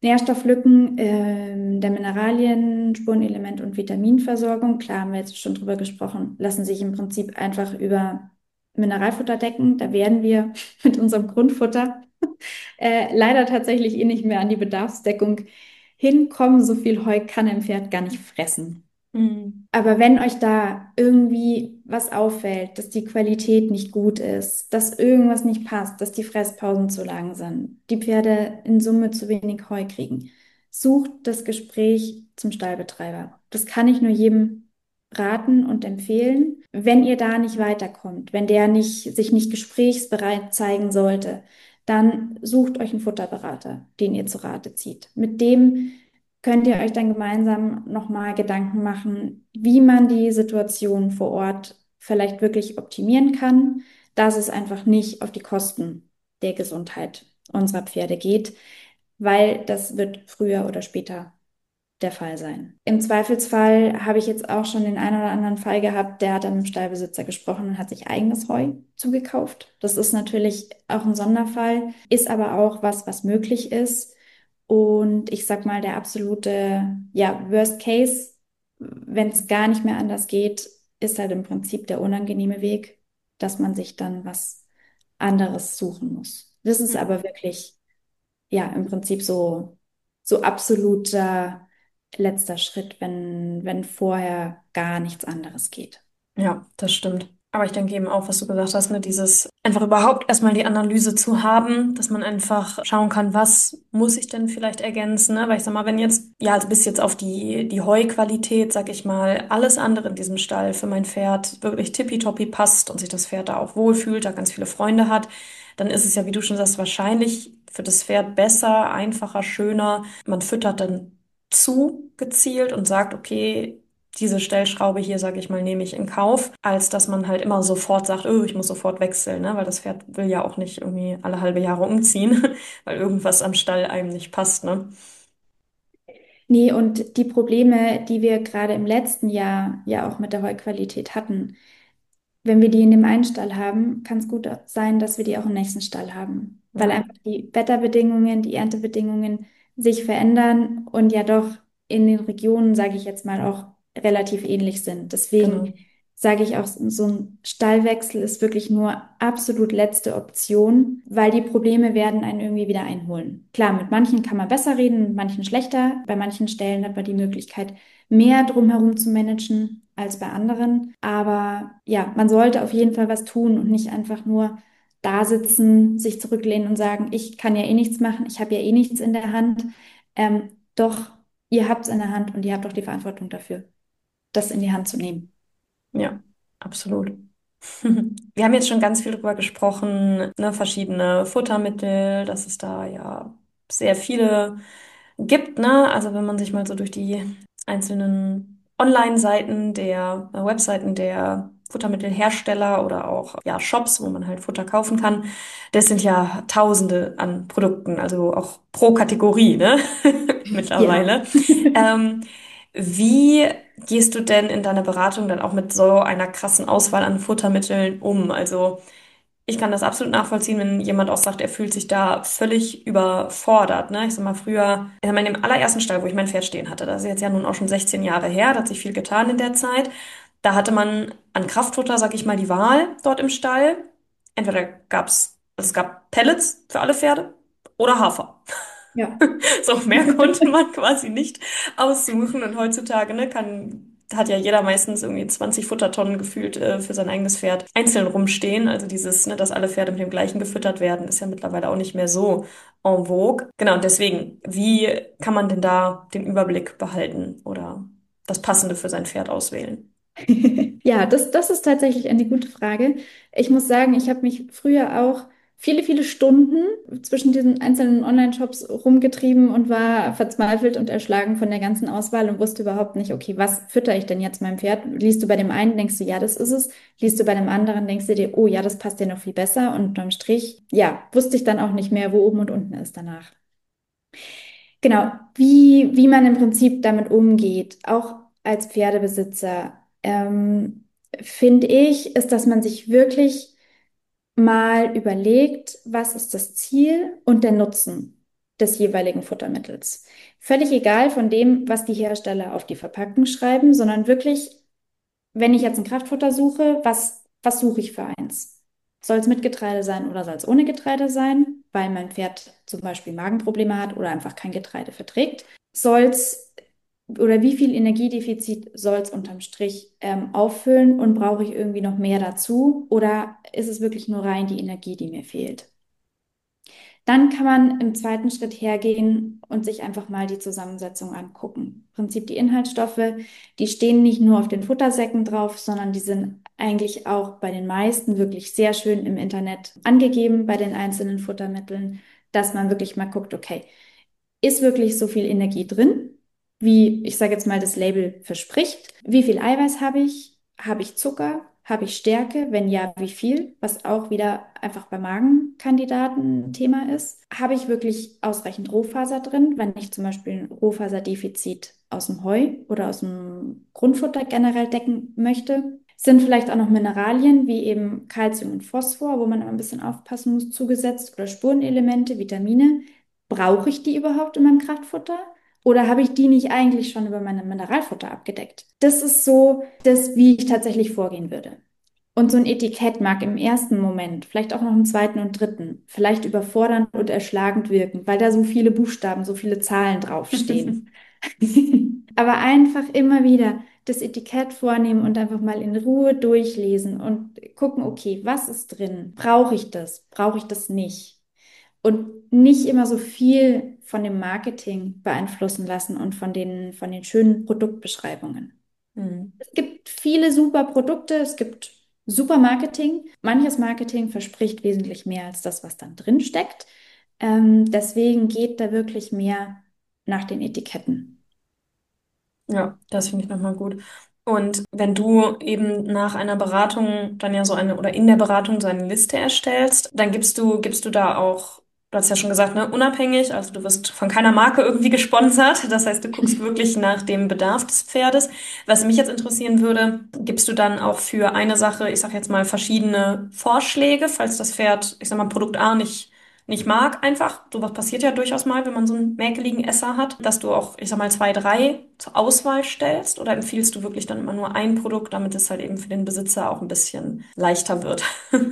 Nährstofflücken der Mineralien, Spurenelement und Vitaminversorgung, klar haben wir jetzt schon drüber gesprochen, lassen sich im Prinzip einfach über Mineralfutter decken. Da werden wir mit unserem Grundfutter leider tatsächlich eh nicht mehr an die Bedarfsdeckung hinkommen. So viel Heu kann ein Pferd gar nicht fressen. Mhm. Aber wenn euch da irgendwie was auffällt, dass die Qualität nicht gut ist, dass irgendwas nicht passt, dass die Fresspausen zu lang sind, die Pferde in Summe zu wenig Heu kriegen, sucht das Gespräch zum Stallbetreiber. Das kann ich nur jedem raten und empfehlen. Wenn ihr da nicht weiterkommt, wenn der nicht, sich nicht gesprächsbereit zeigen sollte, dann sucht euch einen Futterberater, den ihr zu Rate zieht. Mit dem könnt ihr euch dann gemeinsam nochmal Gedanken machen, wie man die Situation vor Ort vielleicht wirklich optimieren kann, dass es einfach nicht auf die Kosten der Gesundheit unserer Pferde geht, weil das wird früher oder später der Fall sein. Im Zweifelsfall habe ich jetzt auch schon den einen oder anderen Fall gehabt, der hat dann mit dem Stallbesitzer gesprochen und hat sich eigenes Heu zugekauft. Das ist natürlich auch ein Sonderfall, ist aber auch was, was möglich ist. Und ich sag mal, der absolute, ja, Worst Case, wenn es gar nicht mehr anders geht, ist halt im Prinzip der unangenehme Weg, dass man sich dann was anderes suchen muss. Das ist aber wirklich, ja, im Prinzip so absoluter letzter Schritt, wenn vorher gar nichts anderes geht. Ja, das stimmt. Aber ich denke eben auch, was du gesagt hast, ne, dieses einfach überhaupt erstmal die Analyse zu haben, dass man einfach schauen kann, was muss ich denn vielleicht ergänzen, ne? Weil ich sag mal, wenn jetzt, ja, also bis jetzt auf die Heuqualität, sag ich mal, alles andere in diesem Stall für mein Pferd wirklich tippitoppi passt und sich das Pferd da auch wohlfühlt, da ganz viele Freunde hat, dann ist es ja, wie du schon sagst, wahrscheinlich für das Pferd besser, einfacher, schöner. Man füttert dann zu gezielt und sagt, okay, diese Stellschraube hier, sage ich mal, nehme ich in Kauf, als dass man halt immer sofort sagt, oh, ich muss sofort wechseln, ne? Weil das Pferd will ja auch nicht irgendwie alle halbe Jahre umziehen, weil irgendwas am Stall einem nicht passt, ne? Nee, und die Probleme, die wir gerade im letzten Jahr ja auch mit der Heuqualität hatten, wenn wir die in dem einen Stall haben, kann es gut sein, dass wir die auch im nächsten Stall haben, weil Ja, einfach die Wetterbedingungen, die Erntebedingungen sich verändern und ja doch in den Regionen, sage ich jetzt mal, auch relativ ähnlich sind. Deswegen genau. sage ich auch, so ein Stallwechsel ist wirklich nur absolut letzte Option, weil die Probleme werden einen irgendwie wieder einholen. Klar, mit manchen kann man besser reden, mit manchen schlechter. Bei manchen Stellen hat man die Möglichkeit, mehr drumherum zu managen als bei anderen. Aber ja, man sollte auf jeden Fall was tun und nicht einfach nur da sitzen, sich zurücklehnen und sagen, ich kann ja eh nichts machen, ich habe ja eh nichts in der Hand. Doch, ihr habt es in der Hand und ihr habt auch die Verantwortung dafür, das in die Hand zu nehmen. Ja, absolut. Wir haben jetzt schon ganz viel darüber gesprochen, ne, verschiedene Futtermittel, dass es da ja sehr viele gibt, ne? Also wenn man sich mal so durch die einzelnen Online-Seiten Webseiten der Futtermittelhersteller oder auch ja Shops, wo man halt Futter kaufen kann, das sind ja Tausende an Produkten, also auch pro Kategorie, ne? Ja. Mittlerweile. Ähm, Wie gehst du denn in deiner Beratung dann auch mit so einer krassen Auswahl an Futtermitteln um? Also ich kann das absolut nachvollziehen, wenn jemand auch sagt, er fühlt sich da völlig überfordert. Ne? Ich sag mal, früher, ich sag mal, in dem allerersten Stall, wo ich mein Pferd stehen hatte, das ist jetzt ja nun auch schon 16 Jahre her, da hat sich viel getan in der Zeit. Da hatte man an Kraftfutter, sag ich mal, die Wahl dort im Stall. Entweder es gab Pellets für alle Pferde oder Hafer. Ja. So mehr konnte man quasi nicht aussuchen. Und heutzutage, ne, hat ja jeder meistens irgendwie 20 Futtertonnen gefühlt für sein eigenes Pferd einzeln rumstehen. Also dieses, ne, dass alle Pferde mit dem gleichen gefüttert werden, ist ja mittlerweile auch nicht mehr so en vogue. Genau, und deswegen, wie kann man denn da den Überblick behalten oder das Passende für sein Pferd auswählen? Ja, das ist tatsächlich eine gute Frage. Ich muss sagen, ich habe mich früher auch viele Stunden zwischen diesen einzelnen Online-Shops rumgetrieben und war verzweifelt und erschlagen von der ganzen Auswahl und wusste überhaupt nicht, okay, was fütter ich denn jetzt meinem Pferd? Liest du bei dem einen, denkst du, ja, das ist es. Liest du bei dem anderen, denkst du dir, oh ja, das passt dir noch viel besser. Und unterm Strich, ja, wusste ich dann auch nicht mehr, wo oben und unten ist danach. Genau, wie man im Prinzip damit umgeht, auch als Pferdebesitzer, finde ich, ist, dass man sich wirklich mal überlegt, was ist das Ziel und der Nutzen des jeweiligen Futtermittels. Völlig egal von dem, was die Hersteller auf die Verpackung schreiben, sondern wirklich, wenn ich jetzt ein Kraftfutter suche, was suche ich für eins? Soll es mit Getreide sein oder soll es ohne Getreide sein, weil mein Pferd zum Beispiel Magenprobleme hat oder einfach kein Getreide verträgt? Soll es oder wie viel Energiedefizit soll es unterm Strich auffüllen und brauche ich irgendwie noch mehr dazu? Oder ist es wirklich nur rein die Energie, die mir fehlt? Dann kann man im zweiten Schritt hergehen und sich einfach mal die Zusammensetzung angucken. Im Prinzip die Inhaltsstoffe, die stehen nicht nur auf den Futtersäcken drauf, sondern die sind eigentlich auch bei den meisten wirklich sehr schön im Internet angegeben bei den einzelnen Futtermitteln, dass man wirklich mal guckt, okay, ist wirklich so viel Energie drin, wie ich sage jetzt mal das Label verspricht? Wie viel Eiweiß habe ich? Habe ich Zucker? Habe ich Stärke? Wenn ja, wie viel? Was auch wieder einfach bei Magenkandidaten ein Thema ist. Habe ich wirklich ausreichend Rohfaser drin, wenn ich zum Beispiel ein Rohfaserdefizit aus dem Heu oder aus dem Grundfutter generell decken möchte? Sind vielleicht auch noch Mineralien wie eben Calcium und Phosphor, wo man immer ein bisschen aufpassen muss, zugesetzt oder Spurenelemente, Vitamine. Brauche ich die überhaupt in meinem Kraftfutter? Oder habe ich die nicht eigentlich schon über meine Mineralfutter abgedeckt? Das ist so das, wie ich tatsächlich vorgehen würde. Und so ein Etikett mag im ersten Moment, vielleicht auch noch im zweiten und dritten, vielleicht überfordernd und erschlagend wirken, weil da so viele Buchstaben, so viele Zahlen draufstehen. Aber einfach immer wieder das Etikett vornehmen und einfach mal in Ruhe durchlesen und gucken, okay, was ist drin? Brauche ich das? Brauche ich das nicht? Und nicht immer so viel von dem Marketing beeinflussen lassen und von den schönen Produktbeschreibungen. Hm. Es gibt viele super Produkte, es gibt super Marketing. Manches Marketing verspricht wesentlich mehr als das, was dann drin steckt. Deswegen geht da wirklich mehr nach den Etiketten. Ja, das finde ich nochmal gut. Und wenn du eben nach einer Beratung dann ja so eine oder in der Beratung so eine Liste erstellst, dann gibst du da auch, du hast ja schon gesagt, ne, unabhängig, also du wirst von keiner Marke irgendwie gesponsert. Das heißt, du guckst wirklich nach dem Bedarf des Pferdes. Was mich jetzt interessieren würde, gibst du dann auch für eine Sache, ich sag jetzt mal, verschiedene Vorschläge, falls das Pferd, ich sag mal, Produkt A nicht mag, einfach. Sowas passiert ja durchaus mal, wenn man so einen mäkeligen Esser hat, dass du auch, ich sag mal, zwei, drei zur Auswahl stellst oder empfiehlst du wirklich dann immer nur ein Produkt, damit es halt eben für den Besitzer auch ein bisschen leichter wird?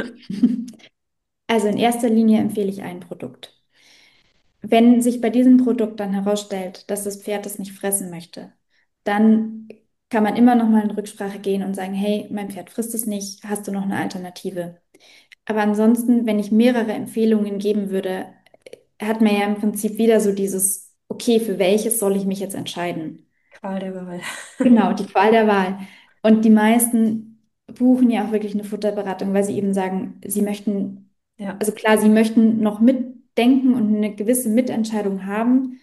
Also in erster Linie empfehle ich ein Produkt. Wenn sich bei diesem Produkt dann herausstellt, dass das Pferd es nicht fressen möchte, dann kann man immer noch mal in Rücksprache gehen und sagen, hey, mein Pferd frisst es nicht, hast du noch eine Alternative? Aber ansonsten, wenn ich mehrere Empfehlungen geben würde, hat man ja im Prinzip wieder so dieses, okay, für welches soll ich mich jetzt entscheiden? Qual der Wahl. Genau, die Qual der Wahl. Und die meisten buchen ja auch wirklich eine Futterberatung, weil sie eben sagen, sie möchten, Ja, also klar, sie möchten noch mitdenken und eine gewisse Mitentscheidung haben.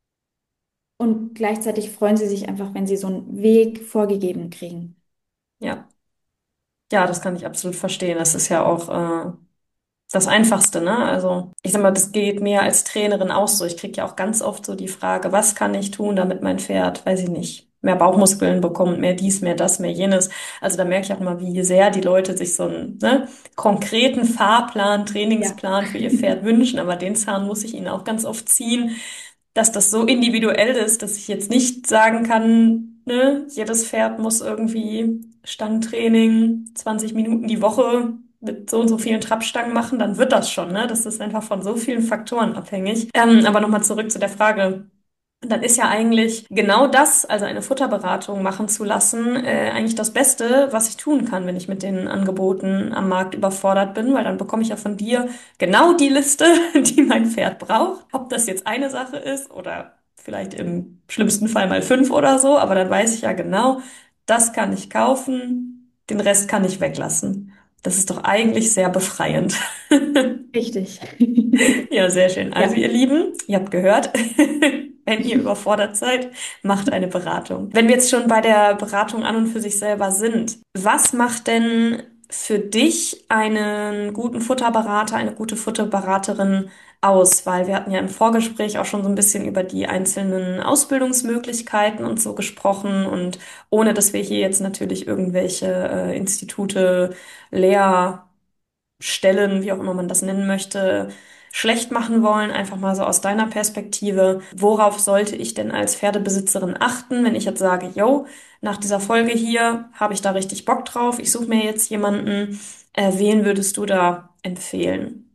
Und gleichzeitig freuen sie sich einfach, wenn sie so einen Weg vorgegeben kriegen. ja. Ja, das kann ich absolut verstehen. Das ist ja auch das Einfachste, ne? Also ich sag mal, das geht mir als Trainerin auch so. Ich kriege ja auch ganz oft so die Frage, was kann ich tun, damit mein Pferd, weiß ich nicht, mehr Bauchmuskeln bekommt, mehr dies, mehr das, mehr jenes. Also da merke ich auch mal, wie sehr die Leute sich so einen, ne, konkreten Fahrplan, Ja. Trainingsplan für ihr Pferd wünschen. Aber den Zahn muss ich ihnen auch ganz oft ziehen, dass das so individuell ist, dass ich jetzt nicht sagen kann, ne, jedes Pferd muss irgendwie Stangentraining 20 Minuten die Woche mit so und so vielen Trabstangen machen, dann wird das schon, ne? Das ist einfach von so vielen Faktoren abhängig. Aber nochmal zurück zu der Frage. Dann ist ja eigentlich genau das, also eine Futterberatung machen zu lassen, eigentlich das Beste, was ich tun kann, wenn ich mit den Angeboten am Markt überfordert bin, weil dann bekomme ich ja von dir genau die Liste, die mein Pferd braucht. Ob das jetzt eine Sache ist oder vielleicht im schlimmsten Fall mal fünf oder so, aber dann weiß ich ja genau, das kann ich kaufen, den Rest kann ich weglassen. Das ist doch eigentlich sehr befreiend. Richtig. Ja, sehr schön. Also, Ja. ihr Lieben, ihr habt gehört, wenn ihr überfordert seid, macht eine Beratung. Wenn wir jetzt schon bei der Beratung an und für sich selber sind, was macht denn für dich einen guten Futterberater, eine gute Futterberaterin aus? Weil wir hatten ja im Vorgespräch auch schon so ein bisschen über die einzelnen Ausbildungsmöglichkeiten und so gesprochen und ohne dass wir hier jetzt natürlich irgendwelche Institute, Lehr Stellen, wie auch immer man das nennen möchte, schlecht machen wollen. Einfach mal so aus deiner Perspektive. Worauf sollte ich denn als Pferdebesitzerin achten, wenn ich jetzt sage, yo, nach dieser Folge hier habe ich da richtig Bock drauf, ich suche mir jetzt jemanden. Wen würdest du da empfehlen?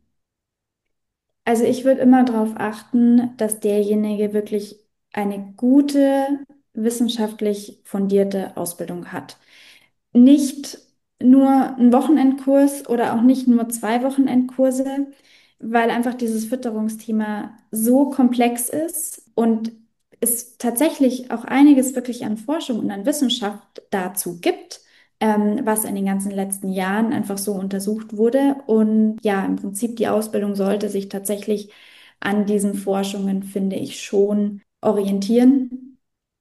Also ich würde immer darauf achten, dass derjenige wirklich eine gute, wissenschaftlich fundierte Ausbildung hat. Nicht nur ein Wochenendkurs oder auch nicht nur zwei Wochenendkurse, weil einfach dieses Fütterungsthema so komplex ist und es tatsächlich auch einiges wirklich an Forschung und an Wissenschaft dazu gibt, was in den ganzen letzten Jahren einfach so untersucht wurde. Und ja, im Prinzip die Ausbildung sollte sich tatsächlich an diesen Forschungen, finde ich, schon orientieren.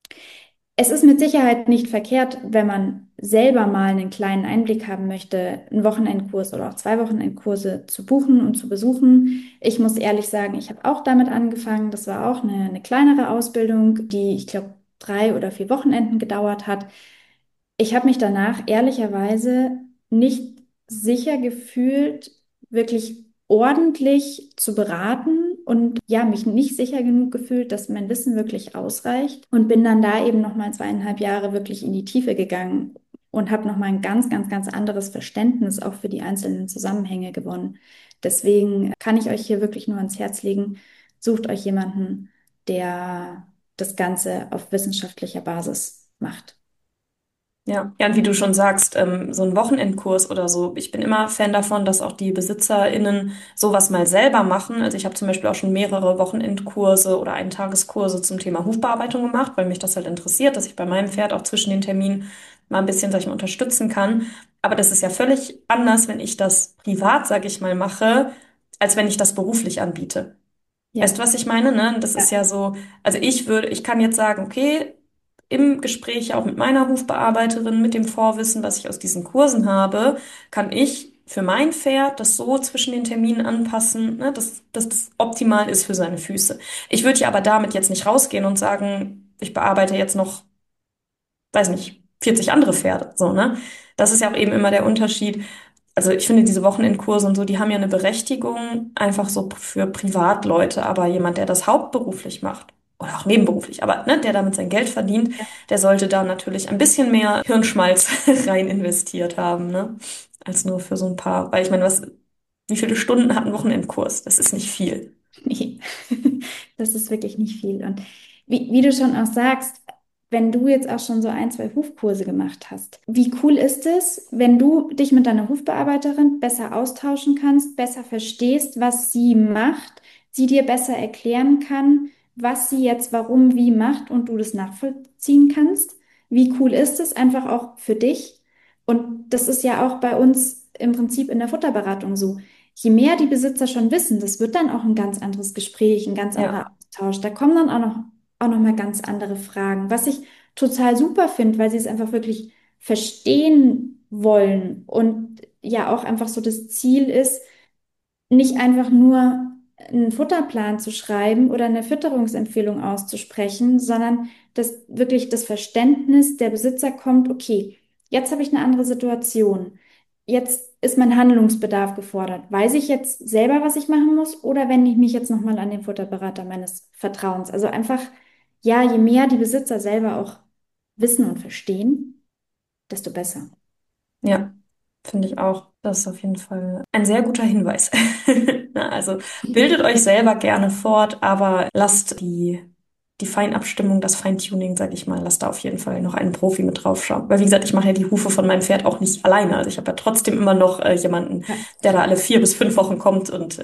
Es ist mit Sicherheit nicht verkehrt, wenn man selber mal einen kleinen Einblick haben möchte, einen Wochenendkurs oder auch zwei Wochenendkurse zu buchen und zu besuchen. Ich muss ehrlich sagen, ich habe auch damit angefangen. Das war auch eine kleinere Ausbildung, die, ich glaube, drei oder vier Wochenenden gedauert hat. Ich habe mich danach ehrlicherweise nicht sicher gefühlt, wirklich ordentlich zu beraten und ja, mich nicht sicher genug gefühlt, dass mein Wissen wirklich ausreicht und bin dann da eben noch mal 2,5 Jahre wirklich in die Tiefe gegangen und habe noch mal ein ganz, ganz, ganz anderes Verständnis auch für die einzelnen Zusammenhänge gewonnen. Deswegen kann ich euch hier wirklich nur ans Herz legen, sucht euch jemanden, der das Ganze auf wissenschaftlicher Basis macht. Ja, ja, und wie du schon sagst, so ein Wochenendkurs oder so. Ich bin immer Fan davon, dass auch die BesitzerInnen sowas mal selber machen. Also ich habe zum Beispiel auch schon mehrere Wochenendkurse oder Eintageskurse zum Thema Hufbearbeitung gemacht, weil mich das halt interessiert, dass ich bei meinem Pferd auch zwischen den Terminen mal ein bisschen, sag ich mal, unterstützen kann. Aber das ist ja völlig anders, wenn ich das privat, sag ich mal, mache, als wenn ich das beruflich anbiete. Weißt du, Ja. was ich meine, ne? Das ist Ja. ja so, also ich kann jetzt sagen, okay, im Gespräch auch mit meiner Hufbearbeiterin, mit dem Vorwissen, was ich aus diesen Kursen habe, kann ich für mein Pferd das so zwischen den Terminen anpassen, ne, dass das optimal ist für seine Füße. Ich würde ja aber damit jetzt nicht rausgehen und sagen, ich bearbeite jetzt noch, weiß nicht, 40 andere Pferde, so, ne? Das ist ja auch eben immer der Unterschied. Also ich finde diese Wochenendkurse und so, die haben ja eine Berechtigung einfach so für Privatleute, aber jemand, der das hauptberuflich macht oder auch nebenberuflich, aber ne, der damit sein Geld verdient, der sollte da natürlich ein bisschen mehr Hirnschmalz rein investiert haben, ne? Als nur für so ein paar, weil ich meine, wie viele Stunden hat ein Wochenendkurs? Das ist nicht viel. Nee, das ist wirklich nicht viel. Und wie du schon auch sagst, wenn du jetzt auch schon so ein, zwei Hufkurse gemacht hast, wie cool ist es, wenn du dich mit deiner Hufbearbeiterin besser austauschen kannst, besser verstehst, was sie macht, sie dir besser erklären kann, was sie jetzt warum wie macht und du das nachvollziehen kannst? Wie cool ist es einfach auch für dich? Und das ist ja auch bei uns im Prinzip in der Futterberatung so. Je mehr die Besitzer schon wissen, das wird dann auch ein ganz anderes Gespräch, ein ganz anderer Ja, Austausch. Da kommen dann auch noch mal ganz andere Fragen, was ich total super finde, weil sie es einfach wirklich verstehen wollen und ja auch einfach so das Ziel ist, nicht einfach nur einen Futterplan zu schreiben oder eine Fütterungsempfehlung auszusprechen, sondern dass wirklich das Verständnis der Besitzer kommt, okay, jetzt habe ich eine andere Situation. Jetzt ist mein Handlungsbedarf gefordert. Weiß ich jetzt selber, was ich machen muss, oder wende ich mich jetzt nochmal an den Futterberater meines Vertrauens? Also einfach, ja, je mehr die Besitzer selber auch wissen und verstehen, desto besser. ja, finde ich auch. Das ist auf jeden Fall ein sehr guter Hinweis. Na, also bildet euch selber gerne fort, aber lasst die Feinabstimmung, das Feintuning, sag ich mal, lasst da auf jeden Fall noch einen Profi mit draufschauen. Weil wie gesagt, ich mache ja die Hufe von meinem Pferd auch nicht alleine. Also ich habe ja trotzdem immer noch jemanden, Ja, der da alle 4 bis 5 Wochen kommt und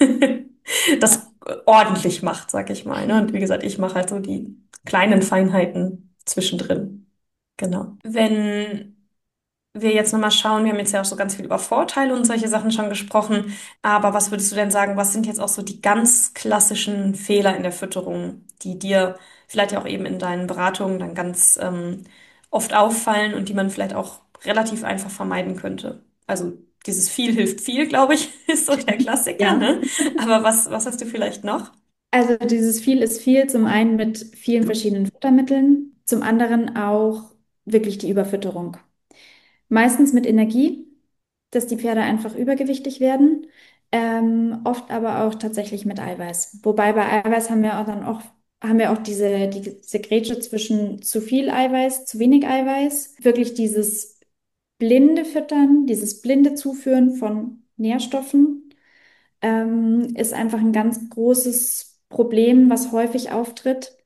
ja, das ordentlich macht, sag ich mal. Ne? Und wie gesagt, ich mache halt so die kleinen Feinheiten zwischendrin. Genau. Wenn wir jetzt nochmal schauen, wir haben jetzt ja auch so ganz viel über Vorteile und solche Sachen schon gesprochen, aber was würdest du denn sagen, was sind jetzt auch so die ganz klassischen Fehler in der Fütterung, die dir vielleicht ja auch eben in deinen Beratungen dann ganz oft auffallen und die man vielleicht auch relativ einfach vermeiden könnte? Also dieses viel hilft viel, glaube ich, ist so der Klassiker, ja. ne? Aber was hast du vielleicht noch? Also dieses viel ist viel, zum einen mit vielen verschiedenen Futtermitteln, zum anderen auch wirklich die Überfütterung. Meistens mit Energie. dass die Pferde einfach übergewichtig werden, oft aber auch tatsächlich mit Eiweiß. Wobei bei Eiweiß haben wir auch diese Grätsche zwischen zu viel Eiweiß, zu wenig Eiweiß. Wirklich dieses blinde Füttern, dieses blinde Zuführen von Nährstoffen, ist einfach ein ganz großes Problem, was häufig auftritt.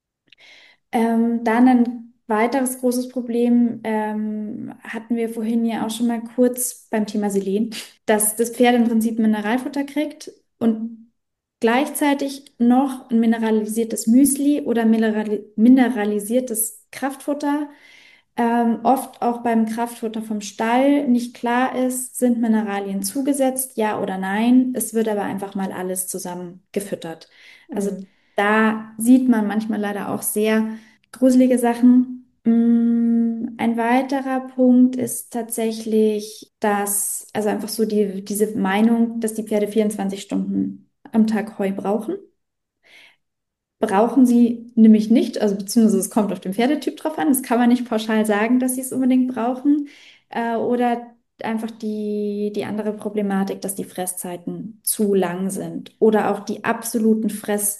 Dann ein weiteres großes Problem hatten wir vorhin ja auch schon mal kurz beim Thema Selen, dass das Pferd im Prinzip Mineralfutter kriegt und gleichzeitig noch ein mineralisiertes Müsli oder mineralisiertes Kraftfutter. Oft auch beim Kraftfutter vom Stall nicht klar ist, sind Mineralien zugesetzt, ja oder nein. Es wird aber einfach mal alles zusammen gefüttert. Also Mhm. da sieht man manchmal leider auch sehr gruselige Sachen. Ein weiterer Punkt ist tatsächlich, also einfach so diese Meinung, dass die Pferde 24 Stunden am Tag Heu brauchen. Brauchen sie nämlich nicht, also beziehungsweise es kommt auf den Pferdetyp drauf an. Das kann man nicht pauschal sagen, dass sie es unbedingt brauchen. Oder einfach die andere Problematik, dass die Fresszeiten zu lang sind oder auch die absoluten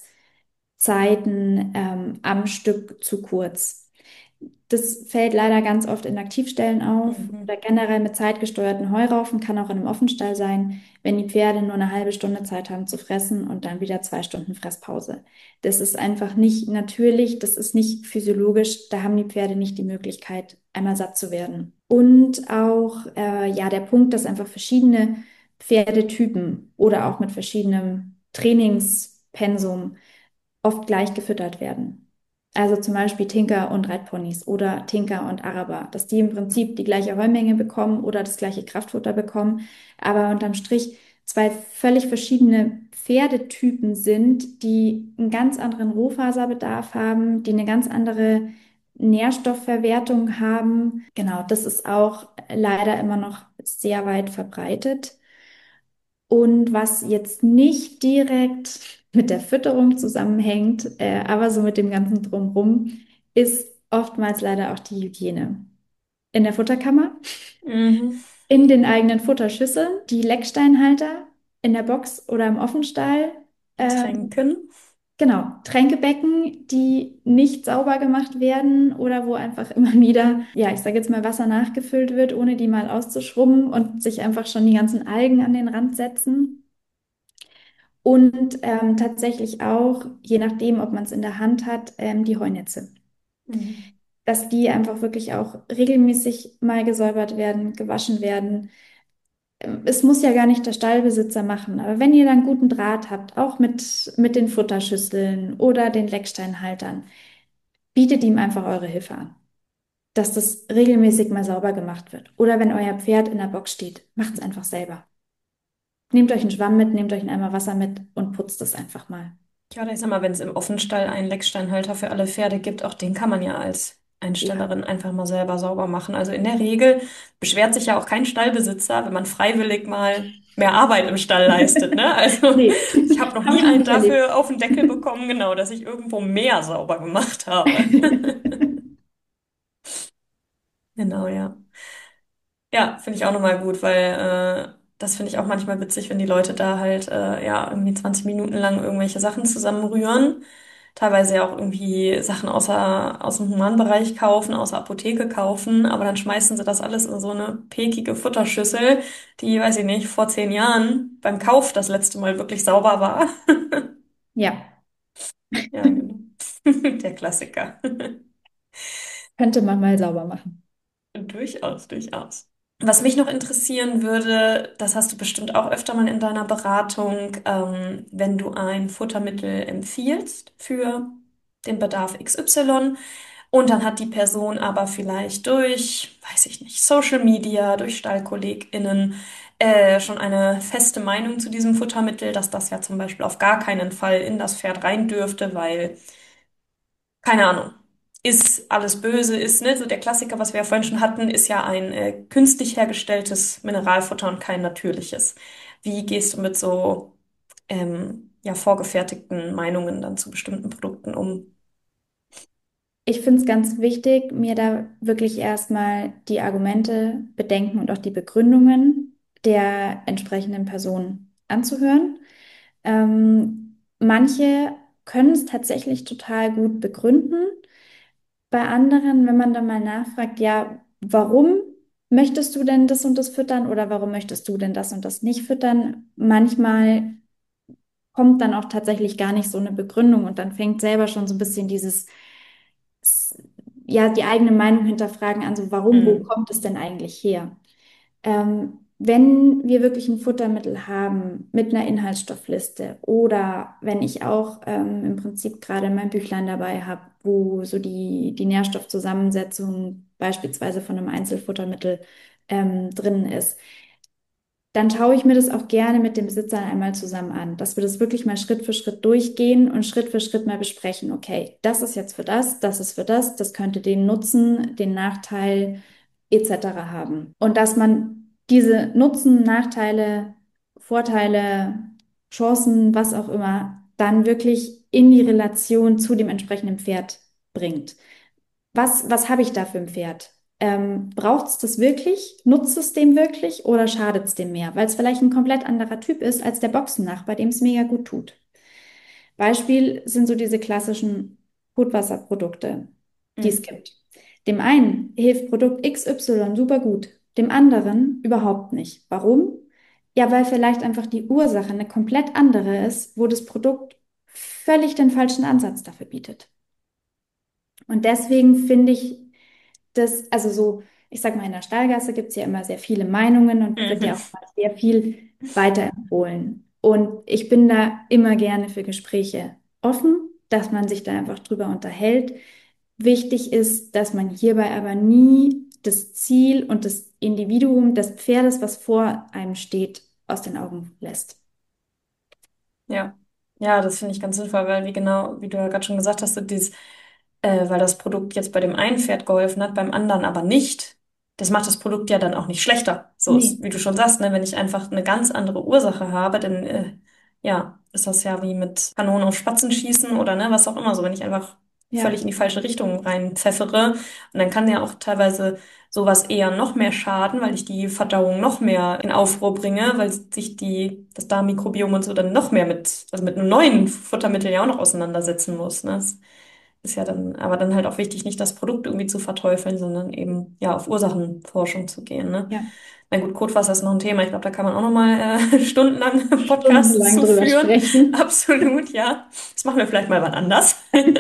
Fresszeiten am Stück zu kurz. Das fällt leider ganz oft in Aktivstellen auf Mhm. oder generell mit zeitgesteuerten Heuraufen, kann auch in einem Offenstall sein, wenn die Pferde nur eine halbe Stunde Zeit haben zu fressen und dann wieder 2 Stunden Fresspause. Das ist einfach nicht natürlich, das ist nicht physiologisch, da haben die Pferde nicht die Möglichkeit, einmal satt zu werden. Und auch ja, der Punkt, dass einfach verschiedene Pferdetypen oder auch mit verschiedenem Trainingspensum oft gleich gefüttert werden. Also zum Beispiel Tinker und Reitponys oder Tinker und Araber, dass die im Prinzip die gleiche Heumenge bekommen oder das gleiche Kraftfutter bekommen, aber unterm Strich zwei völlig verschiedene Pferdetypen sind, die einen ganz anderen Rohfaserbedarf haben, die eine ganz andere Nährstoffverwertung haben. Genau, das ist auch leider immer noch sehr weit verbreitet. Und was jetzt nicht direkt mit der Fütterung zusammenhängt, aber so mit dem ganzen Drumherum, ist oftmals leider auch die Hygiene. In der Futterkammer, Mhm. in den eigenen Futterschüsseln, die Lecksteinhalter in der Box oder im Offenstall. Tränken. Genau, Tränkebecken, die nicht sauber gemacht werden oder wo einfach immer wieder, ja, ich sage jetzt mal, Wasser nachgefüllt wird, ohne die mal auszuschrubben und sich einfach schon die ganzen Algen an den Rand setzen. Und tatsächlich auch, je nachdem, ob man es in der Hand hat, die Heunetze. Mhm. Dass die einfach wirklich auch regelmäßig mal gesäubert werden, gewaschen werden. Es muss ja gar nicht der Stallbesitzer machen, aber wenn ihr dann guten Draht habt, auch mit den Futterschüsseln oder den Lecksteinhaltern, bietet ihm einfach eure Hilfe an, dass das regelmäßig mal sauber gemacht wird. Oder wenn euer Pferd in der Box steht, macht es einfach selber. Nehmt euch einen Schwamm mit, nehmt euch einen Eimer Wasser mit und putzt es einfach mal. Ja, oder ich sag mal, wenn es im Offenstall einen Lecksteinhalter für alle Pferde gibt, auch den kann man ja als Ja. Einstellerin einfach mal selber sauber machen. Also in der Regel beschwert sich ja auch kein Stallbesitzer, wenn man freiwillig mal mehr Arbeit im Stall leistet, ne? Also Nee, ich habe noch habe nie ich noch einen nicht erlebt. dafür auf den Deckel bekommen, genau, dass ich irgendwo mehr sauber gemacht habe. Genau, ja. Ja, finde ich auch nochmal gut, weil das finde ich auch manchmal witzig, wenn die Leute da halt ja irgendwie 20 Minuten lang irgendwelche Sachen zusammenrühren. Teilweise ja auch irgendwie Sachen aus dem Humanbereich kaufen, aus der Apotheke kaufen, aber dann schmeißen sie das alles in so eine pekige Futterschüssel, die, weiß ich nicht, vor 10 Jahren beim Kauf das letzte Mal wirklich sauber war. Ja, Ja, genau. Der Klassiker. könnte man mal sauber machen. Durchaus, durchaus. Was mich noch interessieren würde, das hast du bestimmt auch öfter mal in deiner Beratung, wenn du ein Futtermittel empfiehlst für den Bedarf XY und dann hat die Person aber vielleicht durch, weiß ich nicht, Social Media, durch StallkollegInnen schon eine feste Meinung zu diesem Futtermittel, dass das ja zum Beispiel auf gar keinen Fall in das Pferd rein dürfte, weil keine Ahnung. Ist alles böse, ist, ne, so der Klassiker, was wir ja vorhin schon hatten, ist ja ein künstlich hergestelltes Mineralfutter und kein natürliches. Wie gehst du mit so ja, vorgefertigten Meinungen dann zu bestimmten Produkten um? Ich finde es ganz wichtig, mir da wirklich erstmal die Argumente, Bedenken und auch die Begründungen der entsprechenden Person anzuhören. Manche können es tatsächlich total gut begründen. Bei anderen, wenn man dann mal nachfragt, ja, warum möchtest du denn das und das füttern oder warum möchtest du denn das und das nicht füttern? Manchmal kommt dann auch tatsächlich gar nicht so eine Begründung und dann fängt selber schon so ein bisschen ja, die eigene Meinung hinterfragen an, so warum, wo Hm. kommt es denn eigentlich her? Wenn wir wirklich ein Futtermittel haben mit einer Inhaltsstoffliste oder wenn ich auch im Prinzip gerade mein Büchlein dabei habe, wo so die Nährstoffzusammensetzung beispielsweise von einem Einzelfuttermittel drin ist, dann schaue ich mir das auch gerne mit dem Besitzer einmal zusammen an, dass wir das wirklich mal Schritt für Schritt durchgehen und Schritt für Schritt mal besprechen. Okay, das ist jetzt für das ist für das, das könnte den Nutzen, den Nachteil etc. haben. Und dass man diese Nutzen, Nachteile, Vorteile, Chancen, was auch immer, dann wirklich in die Relation zu dem entsprechenden Pferd bringt. Was habe ich da für ein Pferd? Braucht es das wirklich? Nutzt es dem wirklich oder schadet es dem mehr? Weil es vielleicht ein komplett anderer Typ ist als der Boxennachbar, dem es mega gut tut. Beispiel sind so diese klassischen Brutwasserprodukte, die es Hm. gibt. Dem einen hilft Produkt XY super gut, dem anderen überhaupt nicht. Warum? Ja, weil vielleicht einfach die Ursache eine komplett andere ist, wo das Produkt völlig den falschen Ansatz dafür bietet. Und deswegen finde ich das, also so, ich sag mal, in der Stallgasse gibt es ja immer sehr viele Meinungen und da wird Mhm. ja auch mal sehr viel weiterempfohlen. Und ich bin da immer gerne für Gespräche offen, dass man sich da einfach drüber unterhält. Wichtig ist, dass man hierbei aber nie das Ziel und das Individuum des Pferdes, was vor einem steht, aus den Augen lässt. Ja, ja, das finde ich ganz sinnvoll, weil wie du ja gerade schon gesagt hast, so dieses, weil das Produkt jetzt bei dem einen Pferd geholfen hat, beim anderen aber nicht. Das macht das Produkt ja dann auch nicht schlechter. So Nee, ist, wie du schon sagst, ne, wenn ich einfach eine ganz andere Ursache habe, dann ja, ist das ja wie mit Kanonen auf Spatzen schießen oder ne, was auch immer. So, wenn ich einfach völlig ja, in die falsche Richtung rein pfeffere. Und dann kann ja auch teilweise sowas eher noch mehr schaden, weil ich die Verdauung noch mehr in Aufruhr bringe, weil sich das Darmmikrobiom und so dann noch mehr also mit einem neuen Futtermittel ja auch noch auseinandersetzen muss. Ne? Das ist ja dann, aber dann halt auch wichtig, nicht das Produkt irgendwie zu verteufeln, sondern eben ja auf Ursachenforschung zu gehen. Ne? ja. Na gut, Kotwasser ist noch ein Thema. Ich glaube, da kann man auch noch mal stundenlang Podcasts Stundenlang zu drüber führen. sprechen. Absolut, ja. Das machen wir vielleicht mal wann anders.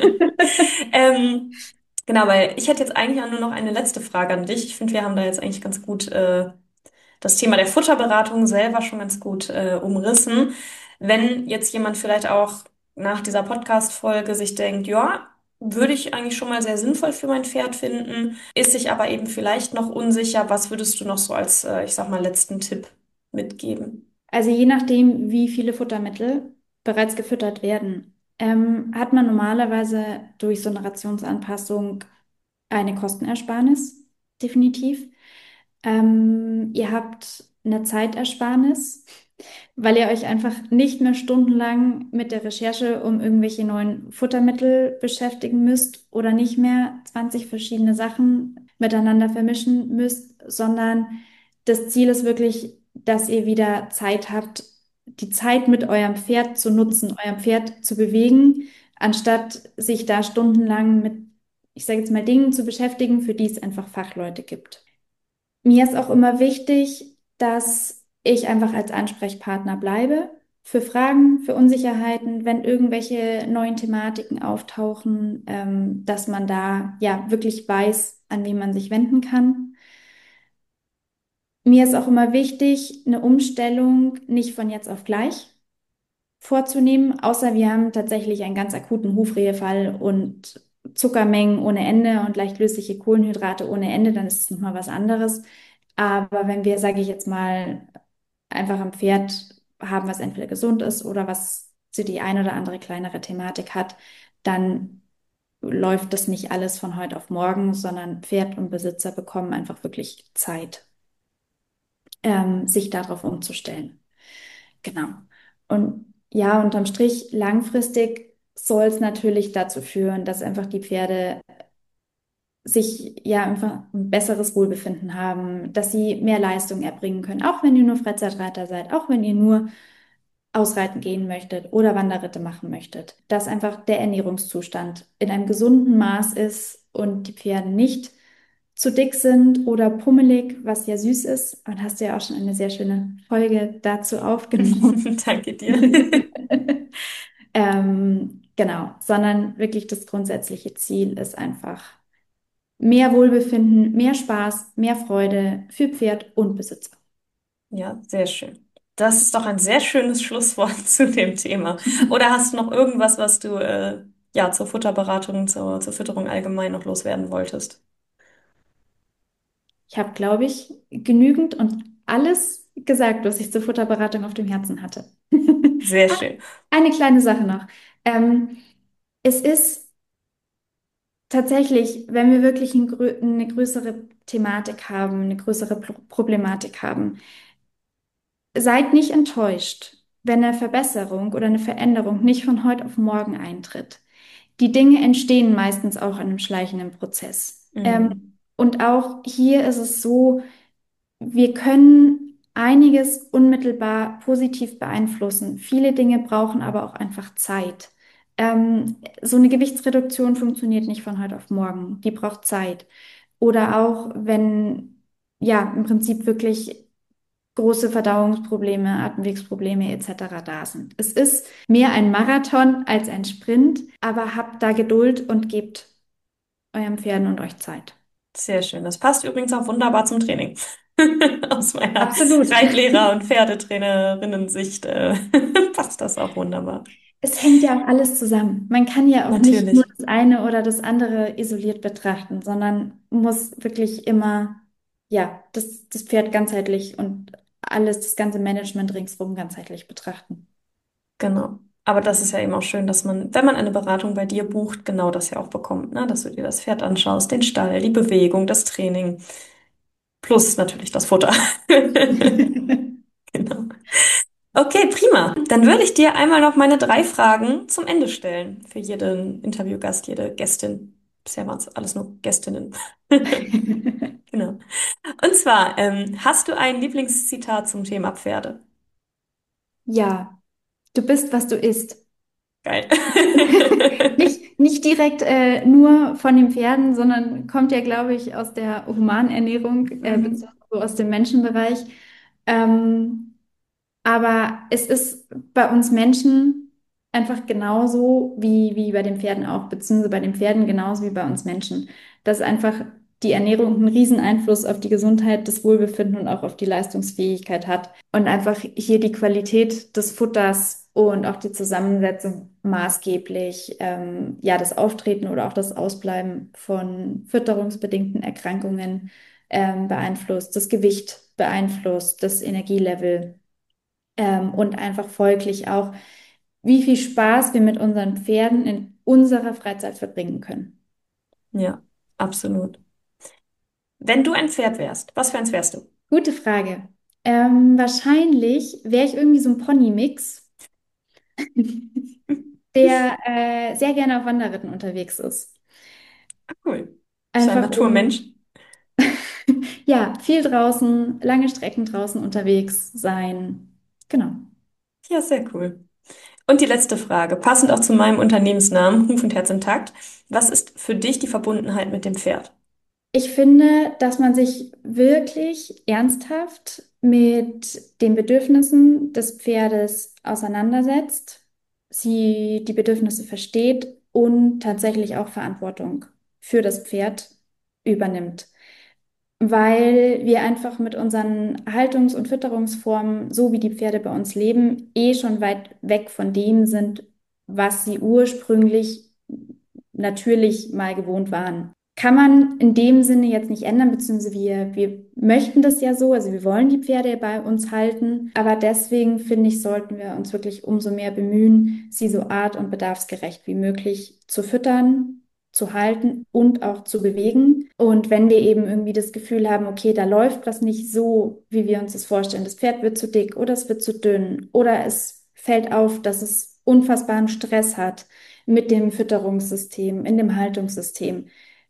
Ähm, genau, weil ich hätte jetzt eigentlich auch nur noch eine letzte Frage an dich. Ich finde, wir haben da jetzt eigentlich ganz gut das Thema der Futterberatung selber schon ganz gut umrissen. Wenn jetzt jemand vielleicht auch nach dieser Podcast-Folge sich denkt, ja, würde ich eigentlich schon mal sehr sinnvoll für mein Pferd finden, ist sich aber eben vielleicht noch unsicher, was würdest du noch so als, ich sag mal, letzten Tipp mitgeben? Also je nachdem, wie viele Futtermittel bereits gefüttert werden, hat man normalerweise durch so eine Rationsanpassung eine Kostenersparnis, definitiv. Ihr habt eine Zeitersparnis, weil ihr euch einfach nicht mehr stundenlang mit der Recherche um irgendwelche neuen Futtermittel beschäftigen müsst oder nicht mehr 20 verschiedene Sachen miteinander vermischen müsst, sondern das Ziel ist wirklich, dass ihr wieder Zeit habt, die Zeit mit eurem Pferd zu nutzen, eurem Pferd zu bewegen, anstatt sich da stundenlang mit, ich sage jetzt mal, Dingen zu beschäftigen, für die es einfach Fachleute gibt. Mir ist auch immer wichtig, dass ich einfach als Ansprechpartner bleibe für Fragen, für Unsicherheiten, wenn irgendwelche neuen Thematiken auftauchen, dass man da ja wirklich weiß, an wen man sich wenden kann. Mir ist auch immer wichtig, eine Umstellung nicht von jetzt auf gleich vorzunehmen, außer wir haben tatsächlich einen ganz akuten Hufrehefall und Zuckermengen ohne Ende und leicht lösliche Kohlenhydrate ohne Ende, dann ist es nochmal was anderes. Aber wenn wir, sage ich jetzt mal, einfach ein Pferd haben, was entweder gesund ist oder was so die ein oder andere kleinere Thematik hat, dann läuft das nicht alles von heute auf morgen, sondern Pferd und Besitzer bekommen einfach wirklich Zeit, sich darauf umzustellen. Genau. Und ja, unterm Strich, langfristig soll es natürlich dazu führen, dass einfach die Pferde sich ja einfach ein besseres Wohlbefinden haben, dass sie mehr Leistung erbringen können, auch wenn ihr nur Freizeitreiter seid, auch wenn ihr nur ausreiten gehen möchtet oder Wanderritte machen möchtet, dass einfach der Ernährungszustand in einem gesunden Maß ist und die Pferde nicht zu dick sind oder pummelig, was ja süß ist. Und hast du ja auch schon eine sehr schöne Folge dazu aufgenommen. Danke dir. Genau, sondern wirklich das grundsätzliche Ziel ist einfach mehr Wohlbefinden, mehr Spaß, mehr Freude für Pferd und Besitzer. Ja, sehr schön. Das ist doch ein sehr schönes Schlusswort zu dem Thema. Oder hast du noch irgendwas, was du ja zur Futterberatung, zur Fütterung allgemein noch loswerden wolltest? Ich habe, glaube ich, genügend und alles gesagt, was ich zur Futterberatung auf dem Herzen hatte. Sehr Ah, schön. eine kleine Sache noch. Ähm, Es ist tatsächlich, wenn wir wirklich eine größere Thematik haben, eine größere Problematik haben, seid nicht enttäuscht, wenn eine Verbesserung oder eine Veränderung nicht von heute auf morgen eintritt. Die Dinge entstehen meistens auch in einem schleichenden Prozess. Mhm. Und auch hier ist es so, wir können einiges unmittelbar positiv beeinflussen. Viele Dinge brauchen aber auch einfach Zeit. So eine Gewichtsreduktion funktioniert nicht von heute auf morgen. Die braucht Zeit. Oder auch wenn, ja, im Prinzip wirklich große Verdauungsprobleme, Atemwegsprobleme etc. da sind. Es ist mehr ein Marathon als ein Sprint, aber habt da Geduld und gebt eurem Pferden und euch Zeit. Sehr schön. Das passt übrigens auch wunderbar zum Training. Aus meiner Absolut. Reitlehrer- und Pferdetrainerinnen-Sicht passt das auch wunderbar. Es hängt ja auch alles zusammen. Man kann ja auch nicht nur Natürlich. das eine oder das andere isoliert betrachten, sondern muss wirklich immer, ja, das Pferd ganzheitlich und alles, das ganze Management ringsherum ganzheitlich betrachten. Genau. Aber das ist ja eben auch schön, dass man, wenn man eine Beratung bei dir bucht, genau das ja auch bekommt, ne? Dass du dir das Pferd anschaust, den Stall, die Bewegung, das Training, plus natürlich das Futter. Genau. Okay, prima. Dann würde ich dir einmal noch meine 3 Fragen zum Ende stellen für jeden Interviewgast, jede Gästin. Bisher waren es alles nur Gästinnen. Genau. Und zwar, hast du ein Lieblingszitat zum Thema Pferde? Ja, du bist, was du isst. Geil. Nicht direkt nur von den Pferden, sondern kommt ja, glaube ich, aus der Humanernährung, Mhm. beziehungsweise so aus dem Menschenbereich. Ähm, aber es ist bei uns Menschen einfach genauso wie bei den Pferden auch, beziehungsweise bei den Pferden genauso wie bei uns Menschen. Dass einfach die Ernährung einen riesen Einfluss auf die Gesundheit, das Wohlbefinden und auch auf die Leistungsfähigkeit hat. Und einfach hier die Qualität des Futters und auch die Zusammensetzung maßgeblich, ja, das Auftreten oder auch das Ausbleiben von fütterungsbedingten Erkrankungen beeinflusst, das Gewicht beeinflusst, das Energielevel und einfach folglich auch, wie viel Spaß wir mit unseren Pferden in unserer Freizeit verbringen können. Ja, absolut. Wenn du ein Pferd wärst, was für eins wärst du? Gute Frage. Wahrscheinlich wäre ich irgendwie so ein Pony-Mix, der sehr gerne auf Wanderritten unterwegs ist. Ah, cool. Bist du ein Einfach Naturmensch? um, ja, viel draußen, lange Strecken draußen unterwegs sein. Genau. Ja, sehr cool. Und die letzte Frage, passend auch zu meinem Unternehmensnamen, Huf und Herz intakt. Was ist für dich die Verbundenheit mit dem Pferd? Ich finde, dass man sich wirklich ernsthaft mit den Bedürfnissen des Pferdes auseinandersetzt, sie die Bedürfnisse versteht und tatsächlich auch Verantwortung für das Pferd übernimmt, weil wir einfach mit unseren Haltungs- und Fütterungsformen, so wie die Pferde bei uns leben, eh schon weit weg von dem sind, was sie ursprünglich natürlich mal gewohnt waren. Kann man in dem Sinne jetzt nicht ändern, beziehungsweise wir möchten das ja so, also wir wollen die Pferde bei uns halten, aber deswegen finde ich, sollten wir uns wirklich umso mehr bemühen, sie so art- und bedarfsgerecht wie möglich zu füttern, zu halten und auch zu bewegen. Und wenn wir eben irgendwie das Gefühl haben, okay, da läuft was nicht so, wie wir uns das vorstellen, das Pferd wird zu dick oder es wird zu dünn oder es fällt auf, dass es unfassbaren Stress hat mit dem Fütterungssystem, in dem Haltungssystem,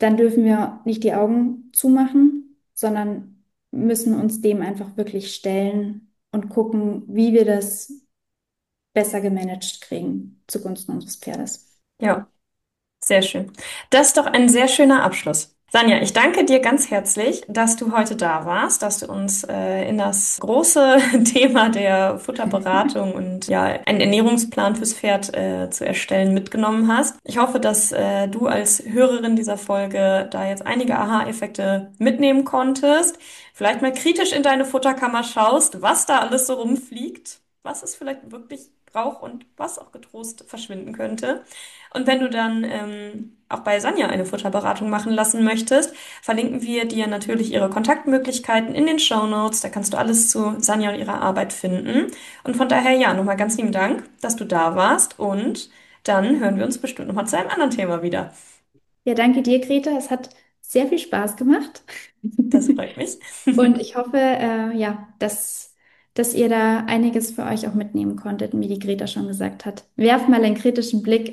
dann dürfen wir nicht die Augen zumachen, sondern müssen uns dem einfach wirklich stellen und gucken, wie wir das besser gemanagt kriegen zugunsten unseres Pferdes. Ja. Sehr schön. Das ist doch ein sehr schöner Abschluss. Sanja, ich danke dir ganz herzlich, dass du heute da warst, dass du uns in das große Thema der Futterberatung und ja, einen Ernährungsplan fürs Pferd zu erstellen mitgenommen hast. Ich hoffe, dass du als Hörerin dieser Folge da jetzt einige Aha-Effekte mitnehmen konntest. Vielleicht mal kritisch in deine Futterkammer schaust, was da alles so rumfliegt, was es vielleicht wirklich braucht und was auch getrost verschwinden könnte. Und wenn du dann auch bei Sanja eine Futterberatung machen lassen möchtest, verlinken wir dir natürlich ihre Kontaktmöglichkeiten in den Shownotes. Da kannst du alles zu Sanja und ihrer Arbeit finden. Und von daher, ja, nochmal ganz lieben Dank, dass du da warst. Und dann hören wir uns bestimmt nochmal zu einem anderen Thema wieder. Ja, danke dir, Greta. Es hat sehr viel Spaß gemacht. Das freut mich. Und ich hoffe, ja, dass ihr da einiges für euch auch mitnehmen konntet, wie die Greta schon gesagt hat. Werft mal einen kritischen Blick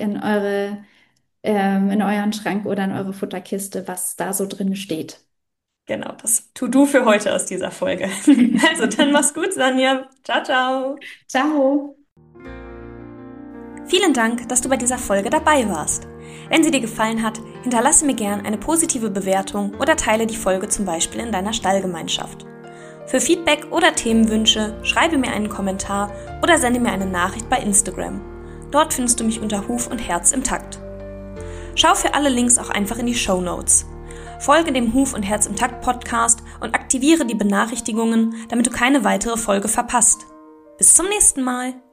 in euren Schrank oder in eure Futterkiste, was da so drin steht. Genau, das tu du für heute aus dieser Folge. Also, dann mach's gut, Sanja. Ciao, ciao. Ciao! Vielen Dank, dass du bei dieser Folge dabei warst. Wenn sie dir gefallen hat, hinterlasse mir gern eine positive Bewertung oder teile die Folge zum Beispiel in deiner Stallgemeinschaft. Für Feedback oder Themenwünsche schreibe mir einen Kommentar oder sende mir eine Nachricht bei Instagram. Dort findest du mich unter Huf und Herz im Takt. Schau für alle Links auch einfach in die Shownotes. Folge dem Huf und Herz im Takt Podcast und aktiviere die Benachrichtigungen, damit du keine weitere Folge verpasst. Bis zum nächsten Mal!